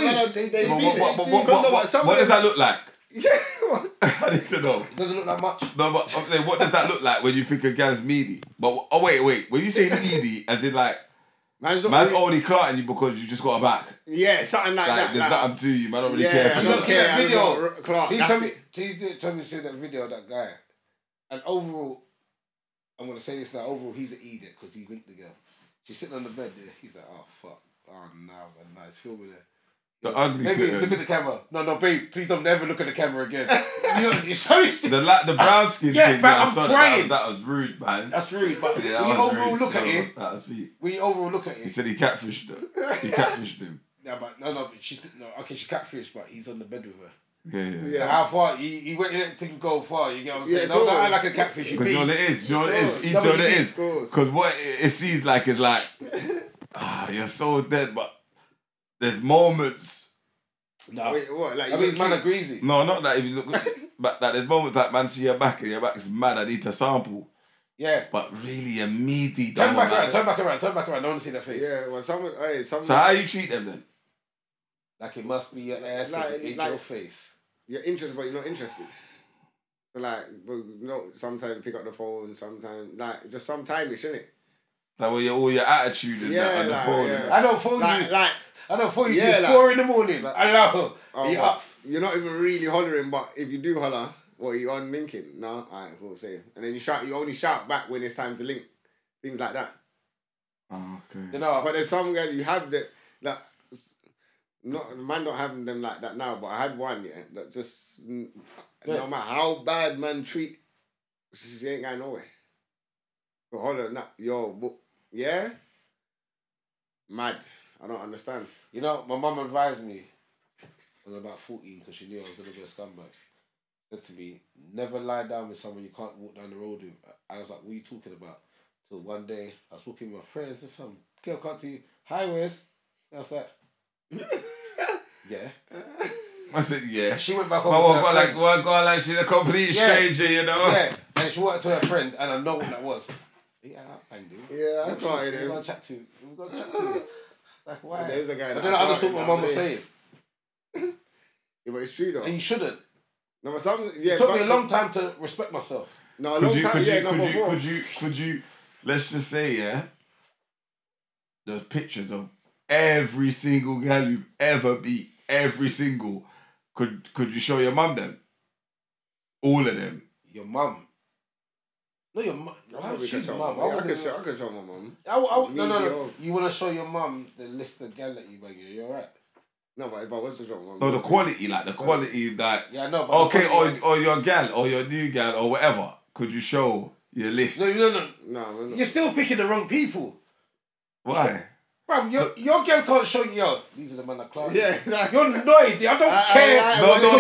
What does that look like? Yeah. I need to know. It doesn't look like much. No, but what does that look like when you think a gal's meaty? But wait. When you say meaty, as in like man's only clarting you because you just got a back. Yeah, something like that. There's nothing to you. Man, don't really care. You don't see that video. Clark, Please tell me to see that video of that guy. And overall, I'm gonna say this now. Overall, he's an idiot because he linked the girl. She's sitting on the bed there. He's like, oh fuck, oh no, man, nice filming there. The ugly Baby, look at the camera. No, babe, please don't never look at the camera again. You're so the brown skin thing. Yeah, I'm crying. That was rude, man. That's rude, but when you overall look at it, that was sweet. When you overall look at it, he said he catfished her. He catfished him. Yeah, but no, she catfished, but he's on the bed with her. Yeah. So how far he went in to go far? You get what I'm saying? No, not like a catfish. Because you know what it is. You know what it is. Because what it seems like is like, you're so dead, but there's moments. No. Wait, what? Like, I mean, man agrees. No, not that. If you look, but that there's moments like man see your back and your back is mad. I need to sample. Yeah. But really, a meaty. Turn back around. I don't want to see that face. Yeah. Well, someone. So how you treat them then? Like it must be your ass in your face. You're interested, but you're not interested. So like, sometimes you pick up the phone. Sometimes just sometimes, isn't it? Like all your attitude and that on the phone. Yeah. I don't phone you. I don't phone you. It's 4 a.m. Hello. Up. You're not even really hollering, but if you do holler, you on linking? No, alright, cool, say. And then you only shout back when it's time to link. Things like that. Oh, okay. But there's some guys you have that man don't have them like that now, but I had one, that just no matter how bad man treat, she ain't going nowhere. But hold on, mad. I don't understand. You know, my mum advised me, I was about 14 because she knew I was going to be a scumbag. Said to me, never lie down with someone you can't walk down the road with. I was like, what are you talking about? So one day, I was walking with my friends and some girl come to you, hi, Wes. I was like, yeah. I said, yeah. She went back over to her friends. Like she's a complete stranger, you know? Yeah, and she went to her friends, and I know what that was. Yeah, I do. Yeah, I can't hear him. We're going to chat to you. Like, why? There's a guy but then I understood what my mum was saying. Yeah, but it's true though. And you shouldn't. No, but it took me a long time to respect myself. No, a long time. Could you? Let's just say, there's pictures of every single girl you've ever beat. Every single. Could you show your mum them? All of them. Your mum. No, your mum. I can show my mum. No. You want to show your mum the list of gal that you bang? You're alright. No, but if I was to show my mum. No, the quality, that. Yeah, no. But okay, or your gal, or your new gal, or whatever. Could you show your list? No. You're still picking the wrong people. Why? Bro, your girl can't show you, these are the men that class. Yeah. You're annoyed. I don't care.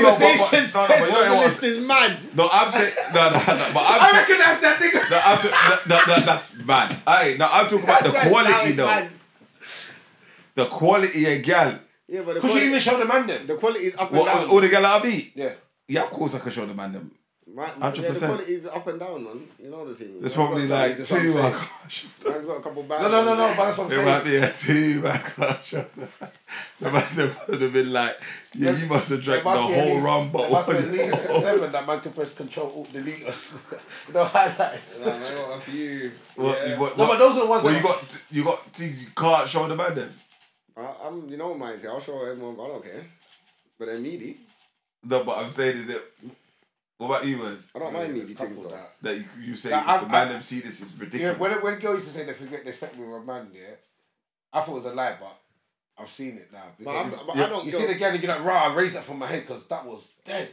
The list is mad. No, I'm saying... No, but I recognise that nigga. No, that's mad. I'm talking about the quality, though. Mad. The quality of gal. Yeah, but could you even show the man them? The quality is up and down. All the gal I beat? Yeah. Yeah, of course I can show the man them. 100%. Yeah, the quality is up and down, man. You know the thing. There's probably like 2 I can't show. Man's got a couple bad No, but that's what I'm saying. There might be a 2 I can't show. The man would have been like, you must have drank the whole rum bottle. There must be at least 7 that man can press Control Alt Delete. No highlight. No, man, I got a few. No, but those are the ones. Well, you can't show the man then. I'm, you know, mine. I'll show everyone. I don't care. But they're meaty. No, but I'm saying is it. What about you, Wes? I don't mind there's meaty a couple things though. That you say Like, if the man them see this is Yeah, ridiculous. when girls used to say they forget they slept with a man, yeah, I thought it was a lie, but I've seen it now. But I don't You go... see the girl and you're like, rah, I raised that from my head because that was dead.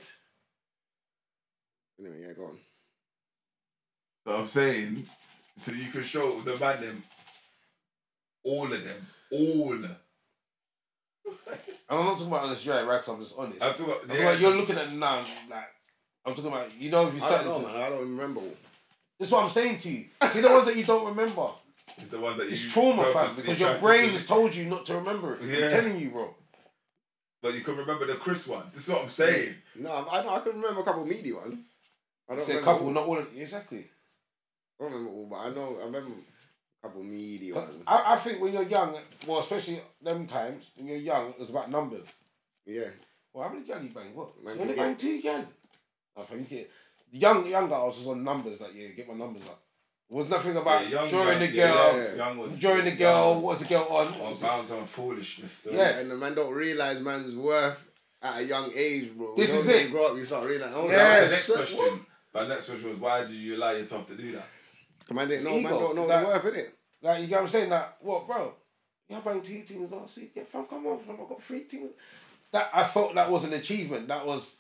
Anyway, yeah, go on. So I'm saying, so you can show the man them, all of them, all. And I'm not talking about on the straight right, I'm just honest. I'm talking about, I'm talking about you're looking at them now, like, I'm talking about, you know, if you I started don't know, man. I don't remember. This is what I'm saying to you. See the ones that you don't remember? It's the ones that It's you trauma, fam, purposely because try your to brain do. has told you not to remember it. Yeah. I'm telling you, bro. But you can remember the Chris one. This is what I'm saying. No, I can remember a couple of meaty ones. I don't Say a remember couple, all. not all of exactly. I don't remember all, but I remember a couple of meaty But ones. I think when you're young, well, especially them times, when you're young, it was about numbers. Yeah. Well, how many gal you bang? What? Man, You only you bang get- 2 gal? I think you get young girls was on numbers, like, yeah, get my numbers up. It was nothing about drawing the girl, drawing the girl, what's the girl on? Bounds on foolishness. Still. Yeah. And the man don't realise man's worth at a young age, bro. This You know, is when it. you grow up, you start realising. Oh, Yeah. The next shit, question. what? My next question was, why did you allow yourself to do that? Man didn't know, Ego. man don't know That- the worth, innit? Like, you get what I'm saying? Like, what, bro? Yeah, bang 2 things last week. Yeah, fam, come on, fam, I got 3 things. That, I felt that was an achievement. That was...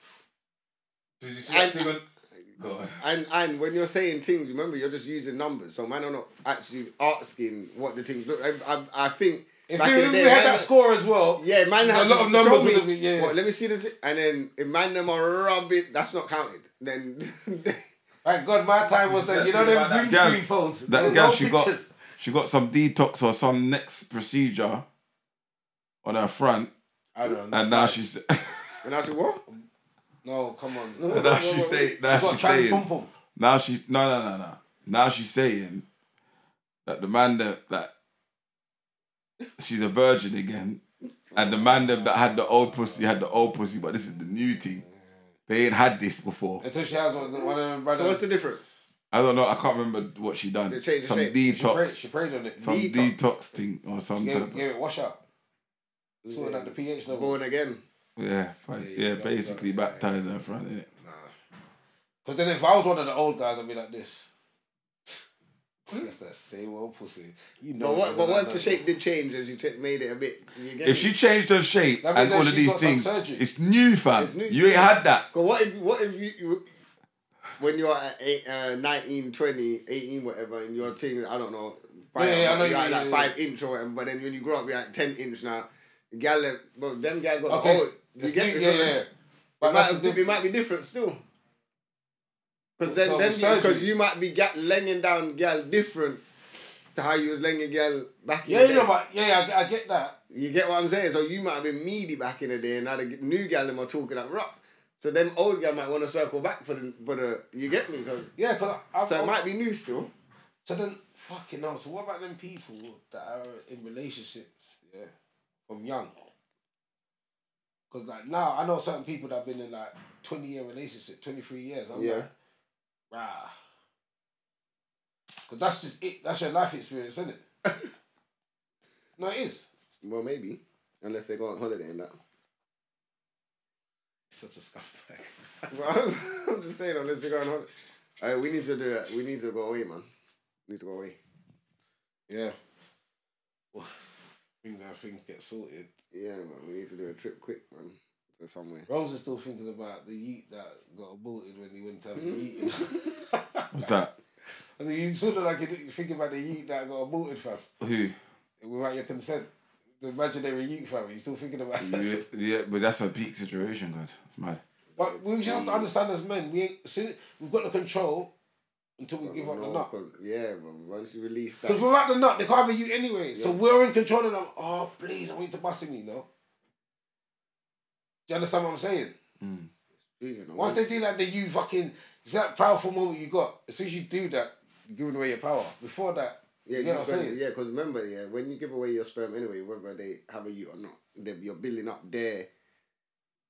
Did you see And- that thing? Go on. And when you're saying things, remember, you're just using numbers. So man are not actually asking what the things look. I think If back we, in the if day, we had man, that score as well, yeah, man a had lot to of numbers show me, would have been, yeah. What, let me see this, and then if man them are rubbish, that's not counted. Then thank God my time was then, you know, them green Girl- screen phones. That Those girl, old she got pictures. some detox or some next procedure on her front, I don't know. and now she's and I said what? No, come on. and now she's saying She got trans saying pum pum. now she's no. Now she's saying that the man that she's a virgin again, and the man that had the old pussy had the old pussy, but this is the new thing. They ain't had this before. Until she has one of them brothers. So what's the difference? I don't know. I can't remember what she done. They changed the Some shape. detox, She prayed on it. some detox thing or She something. gave it wash out. Sorting out the pH level. Born again. Yeah, basically baptized her front, innit? Because then if I was one of the old guys, I'd be like this. That's that same old pussy. You know. But what the shape did change as you made it a bit. You get If me? she changed her shape That means and that all of she these got some things, surgery. it's new, fam. It's new. You ain't had that. Cause what if you when you're at 19, 20, 18, whatever, and you're taking, I don't know, I know you're you at mean, like 5 inch or whatever, but then when you grow up, you're at 10 inch now. The gal, bro, them gal got Okay, the whole. You it's get new, me? yeah. It But it might be different still. Because So then surgery. because you might be laying down gal different to how you was laying gal back in the day. I get that. You get what I'm saying? So you might have been meaty back in the day, and now the new gal them are talking like rock. So them old gal might want to circle back for the you get me? Yeah, because So it might be new still. So then, fucking hell. So what about them people that are in relationships? Yeah, from young. Because like now, I know certain people that have been in like 20-year relationship, 23 years. I'm Yeah. like, rah. Because that's just it. That's your life experience, isn't it? No, it is. Well, maybe. Unless they go on holiday and that. Such a scumbag. Well, I'm just saying, unless they go on holiday. We need to do it. We need to go away, man. We need to go away. Yeah. Well, I think that things get sorted. Yeah, man. We need to do a trip quick, man. To somewhere. Rose is still thinking about the yeet that got aborted when he went to have the yeet. What's that? I said, you sort of like you're thinking about the yeet that got aborted, fam. Who? Without your consent. The imaginary yeet, fam. You're still thinking about that. Yeah, but that's a peak situation, guys. It's mad. But we just have to understand as men, we've got the control until we give up the nut. Yeah, man. Once you release that. Because without the nut, they can't have you anyway. Yeah. So we're in control of them. Oh, please, I want you to bust me, no? Do you understand what I'm saying? You know, Once they do that, then you fucking... It's that powerful moment you got. As soon as you do that, you're giving away your power. Before that, you get what I'm saying? Yeah, because remember, when you give away your sperm anyway, whether they have a you or not, you're building up their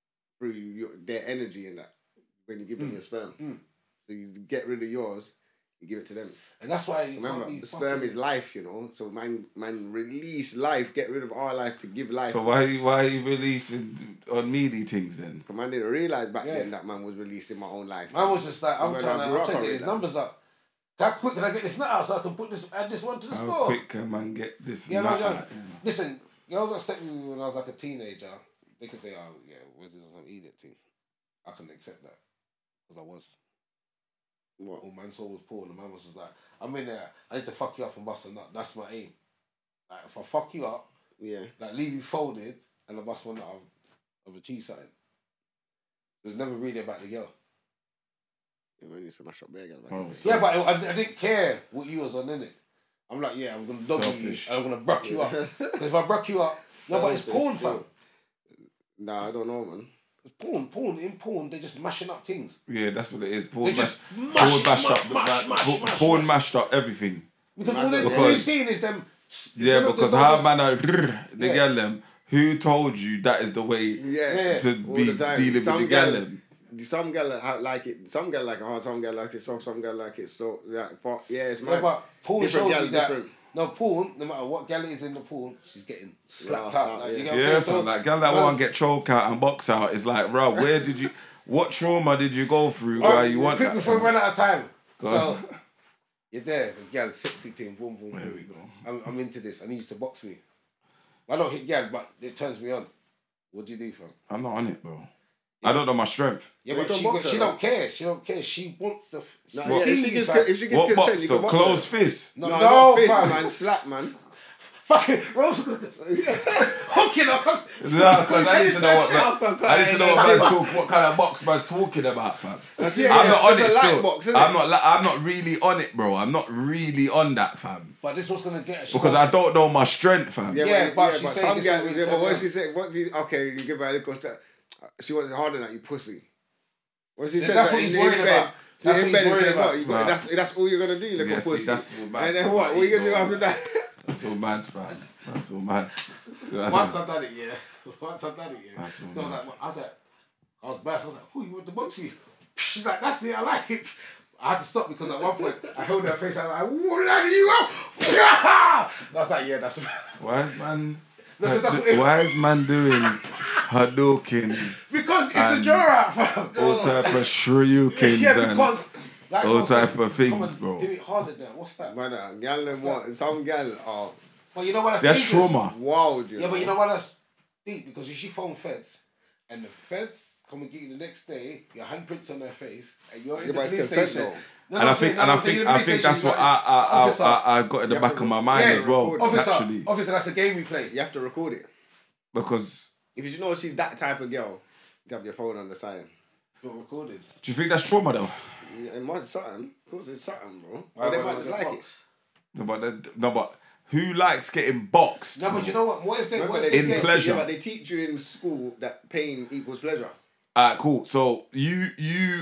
energy in that when you give them your sperm. So you get rid of yours, you give it to them. And that's why you Remember, can't be the sperm fucking- is life, you know. So man release life, get rid of our life to give life. So why are you releasing on media things then? Because man didn't realise back Yeah. then that man was releasing my own life. I was just like, I'm When trying I grew to up, I get these realised. numbers up. How quick can I get this nut out so I can add this one to the How score? quick can man get this? Yeah, nut no, out? listen, girls that stepped with me when I was like a teenager, they could say, oh, yeah, where's this some idiot thing? I can accept that. Because I was. What? All man saw was porn, and man was just like, I'm in there, I need to fuck you up and bust a nut. That's my aim. Like, if I fuck you up, Yeah. like, leave you folded, and I bust one nut, I've achieved something. It was never really about the girl. Yeah, man used to mash up bare girl back Oh, then. so- Yeah, but I didn't care what you was on, innit? I'm like, yeah, I'm going to dog you, Selfish. and I'm going to bruck you up. 'Cause if I bruck you up, no, but it's Selfish, porn, still. fam. Nah, I don't know, man. It's porn. In porn, they're just mashing up things. Yeah, that's what it is. They Porn just mashed mash. porn mashed up everything. Because Mash all up, they're yeah. seeing is them. Yeah, because how man are the Yeah. girl them. Who told you that is the way Yeah. to All be the time. dealing with Some the girl girl- them? Some girl like it. Some girl like it hard. Some girl like it soft. Some girl like it so. Yeah, it's Yeah, mad. but porn Different shows gal, you that. different. No, porn, no matter what gal it is in the porn, she's getting slapped Yeah, out. Like, you get what I'm Yeah, saying? so like girl that man, want to get choke out and box out is like, bro, where did you? What trauma did you go through? Why you want quick that? before we run out of time. Go So on. you're there, the gal, sexy thing, boom, boom, There boom. we go. I'm into this. I need you to box me. I don't hit gal, but it turns me on. What do you do, fam? I'm not on it, bro. I don't know my strength. Yeah, You but can she, box but she her, don't care. She don't care. She wants the. Nah, she yeah, see if she you, gives fam. consent, What box you though? can box Closed her. fist. No, No, fist, fam. man. Slap, man. Fucking Rose. Hooking up. No, because I need to know what Uppercut, I need to know what kind of box man's talking about, fam. I'm not on it it's a light still. box, isn't I'm it? not. I'm not really on it, bro. I'm not really on that, fam. But this was gonna get. Because I don't know my strength, fam. Yeah, but she said some this girl. will Yeah, but turn what on. she said? What if you? Okay, you give her a little. She wants it harder than you, pussy. What she Yeah, said? that's that what in- he's in worried bed. about. She That's in what bed he's and worried said, "What? about. You got Right. that's all you're gonna do, little Yeah, see, pussy." that's all mad. And then what? What you gonna do after that? That's so mad, fam. That's so mad. Once I done it, yeah. Once I done it, yeah. That's So all I was mad. like, I was bad. So I was like, who you want to box you? She's like, that's it, I like it. I had to stop because at one point I held her face. I was like, "Whoa, laddie, you out!" That's like, yeah, that's. Why is man? No, 'cause that's what it- Why is man doing Hadouken, Because it's the And- jaw out, fam. all type of shurikens Yeah, and because. Like all someone said, type of things, come on, bro. Do it harder there. What's that? Man, gal them what? Some gal are Well, you know what? that's dangerous? trauma. wild. Yeah, but you know what? That's deep because if she phone feds and the feds come and get you the next day, your handprints on their face, and you're in Yeah, the but it's police consent station. though. No, And no, I think, no, and I no, think, you're in the I police think station, that's what Officer, I got in the you back have of to my mind yeah, as well. record. Actually, Officer, that's a game we play. You have to record it. because If you know she's that type of girl, you have your phone on the side. Not recorded. do you think that's trauma though? Yeah, it might something. Of course, it's something, bro. Why But they would might it just get like it. boxed? No, but who likes getting boxed? No, but you know what? What if they? Remember What if they they In get- pleasure. Yeah, but they teach you in school that pain equals pleasure. Alright, cool. So you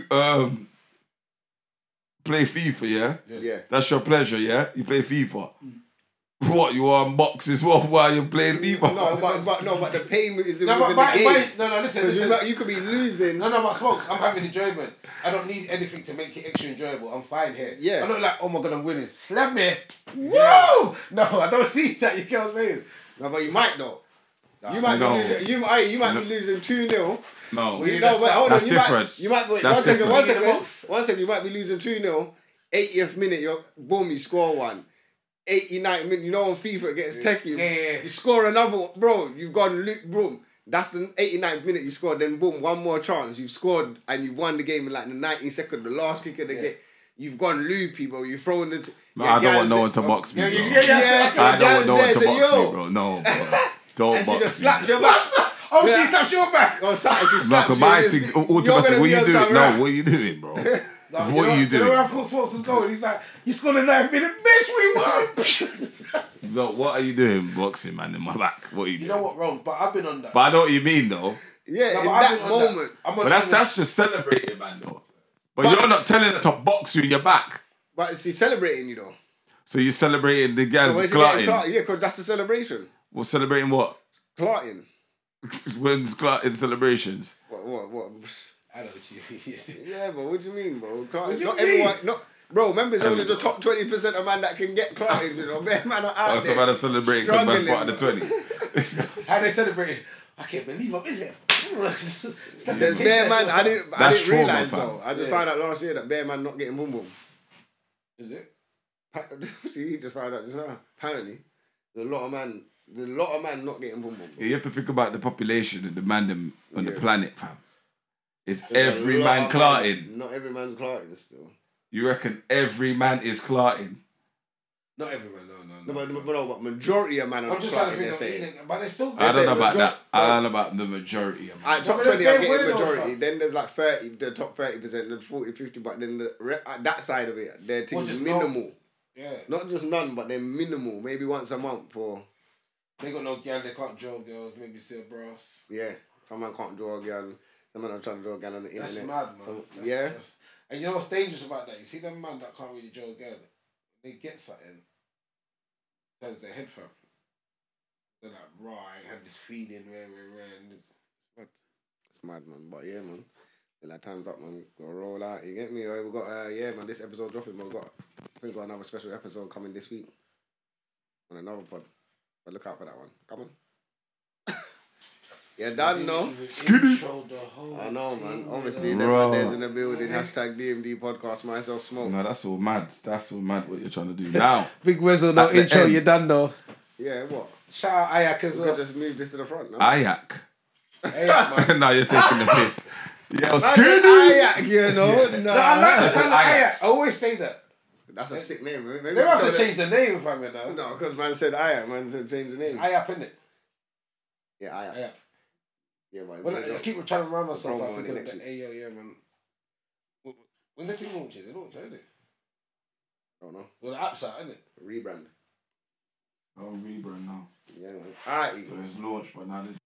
play FIFA, yeah? Yeah. That's your pleasure, yeah? You play FIFA. What, you unbox as well while you're playing FIFA? No, but the pain is No, within but the game. no, listen, Because listen. you could be losing. No, but smokes. I'm having enjoyment. I don't need anything to make it extra enjoyable. I'm fine here. Yeah. I'm not like, oh my god, I'm winning. Slap me. Whoa! No, I don't need that. You get what I'm saying? No, but you might though. Nah, You might no. be losing. You might be losing 2-0. No. We- You know, but hold on. That's You different. might. You might. Wait, That's one second. different. One In the second. box. One second. You might be losing 2-0. 80th minute, you're boom. You score one. 89th minute. You know on FIFA it gets techie. Yeah. You score another one. Bro, you've gone boom. That's the 89th minute you scored. Then boom, one more chance. You've scored and you've won the game in like the 92nd, the last kick of the game. You've gone loopy, bro. You've thrown the. No, I don't want no one to box me, bro. Yeah, I don't want no one to box yo. me, bro. No, bro. Don't And she box just me. slaps your back. Oh, Yeah. she slaps your back. Or something. She No, slaps cause you my and thing, it's- you're automatically, gonna what be you on doing? some No, rap. what you doing, bro? No, What you know, you You know doing? where Full Sports was going? He's like, you scored a 9th minute. Bitch, we won. No, what are you doing, boxing, man, in my back? What are you You doing? know what, wrong? But I've been on that. But I know what you mean, though. Yeah, No, in but I've that been on moment. I'm on But that. that's just celebrating, man, though. But you're not telling her to box you in your back. But she's celebrating you though. So you're celebrating the So guys when's she getting clarting. clotting? Yeah, because that's the celebration. We're celebrating what? Clotting. When's clarting celebrations? What? I know what you mean. Yeah, but what do you mean, bro? What do you Not mean? everyone. Not Bro, remember it's only the top 20% of man that can get clotted, you know. Bare man are out there. Man are celebrating because man's part of the 20. How they celebrating? I can't believe I'm in there. There's bare man, I didn't realise fam. though. I just found out last year that bare man not getting boom boom. Is it? See, he just found out just now. Apparently, there's a lot of man not getting boom boom. Yeah, you have to think about the population and the man them on the planet, fam. Is There's every a lot man of clarting? Not every man's clarting still. You reckon every man is clarting? Not everyone, no. But majority of man are I'm just trying to clarting, think of but they still. I don't know about that. I don't know about the majority of man. Top 20 are getting majority. Then there's like 30, the top 30%, the 40, 50, but then that side of it, they're things minimal. Yeah. Not just none, but they're minimal. Maybe once a month for... They got no girl, they can't draw girls, maybe see a brass. Yeah. Some man can't draw a girl. Some man are trying to draw a girl on the internet. That's mad, man. That's, and you know what's dangerous about that? You see them man that can't really draw a girl, they get something, turns their head from. They're like, right, had this feeling, and it's mad, man. But yeah, man. Like, time's up, man. Gotta roll out. You get me? We got, man, this episode dropping, but I think we got another special episode coming this week on another pod. But look out for that one. Come on. Yeah, done, no? I know, man. Obviously, them there's in the building. Hashtag DMD podcast, myself smoke. No, that's all mad. That's all mad what you're trying to do now. Big Weasel, no intro, you're done, though. Yeah, what? Shout out Ayak as well. We could just move this to the front, no? Ayak. Ayak, man. No, you're taking the piss. Yo, Skinny! Ayak, you know? No, I like the sound of Ayak. I always say that. That's a sick name. Maybe they have to change the name if I'm in now. No, because man said Ayak. Man said change the name. It's Ayak, innit? Yeah, Ayak. Yeah, man. Well, I keep trying to remind myself about thinking next that. Hey, yeah, man. When they do launches, they launch, ain't it? Don't know. Well, the app's out, isn't it? Rebrand. Oh, rebrand now. Yeah, man. Alright. So it's launched, but now they're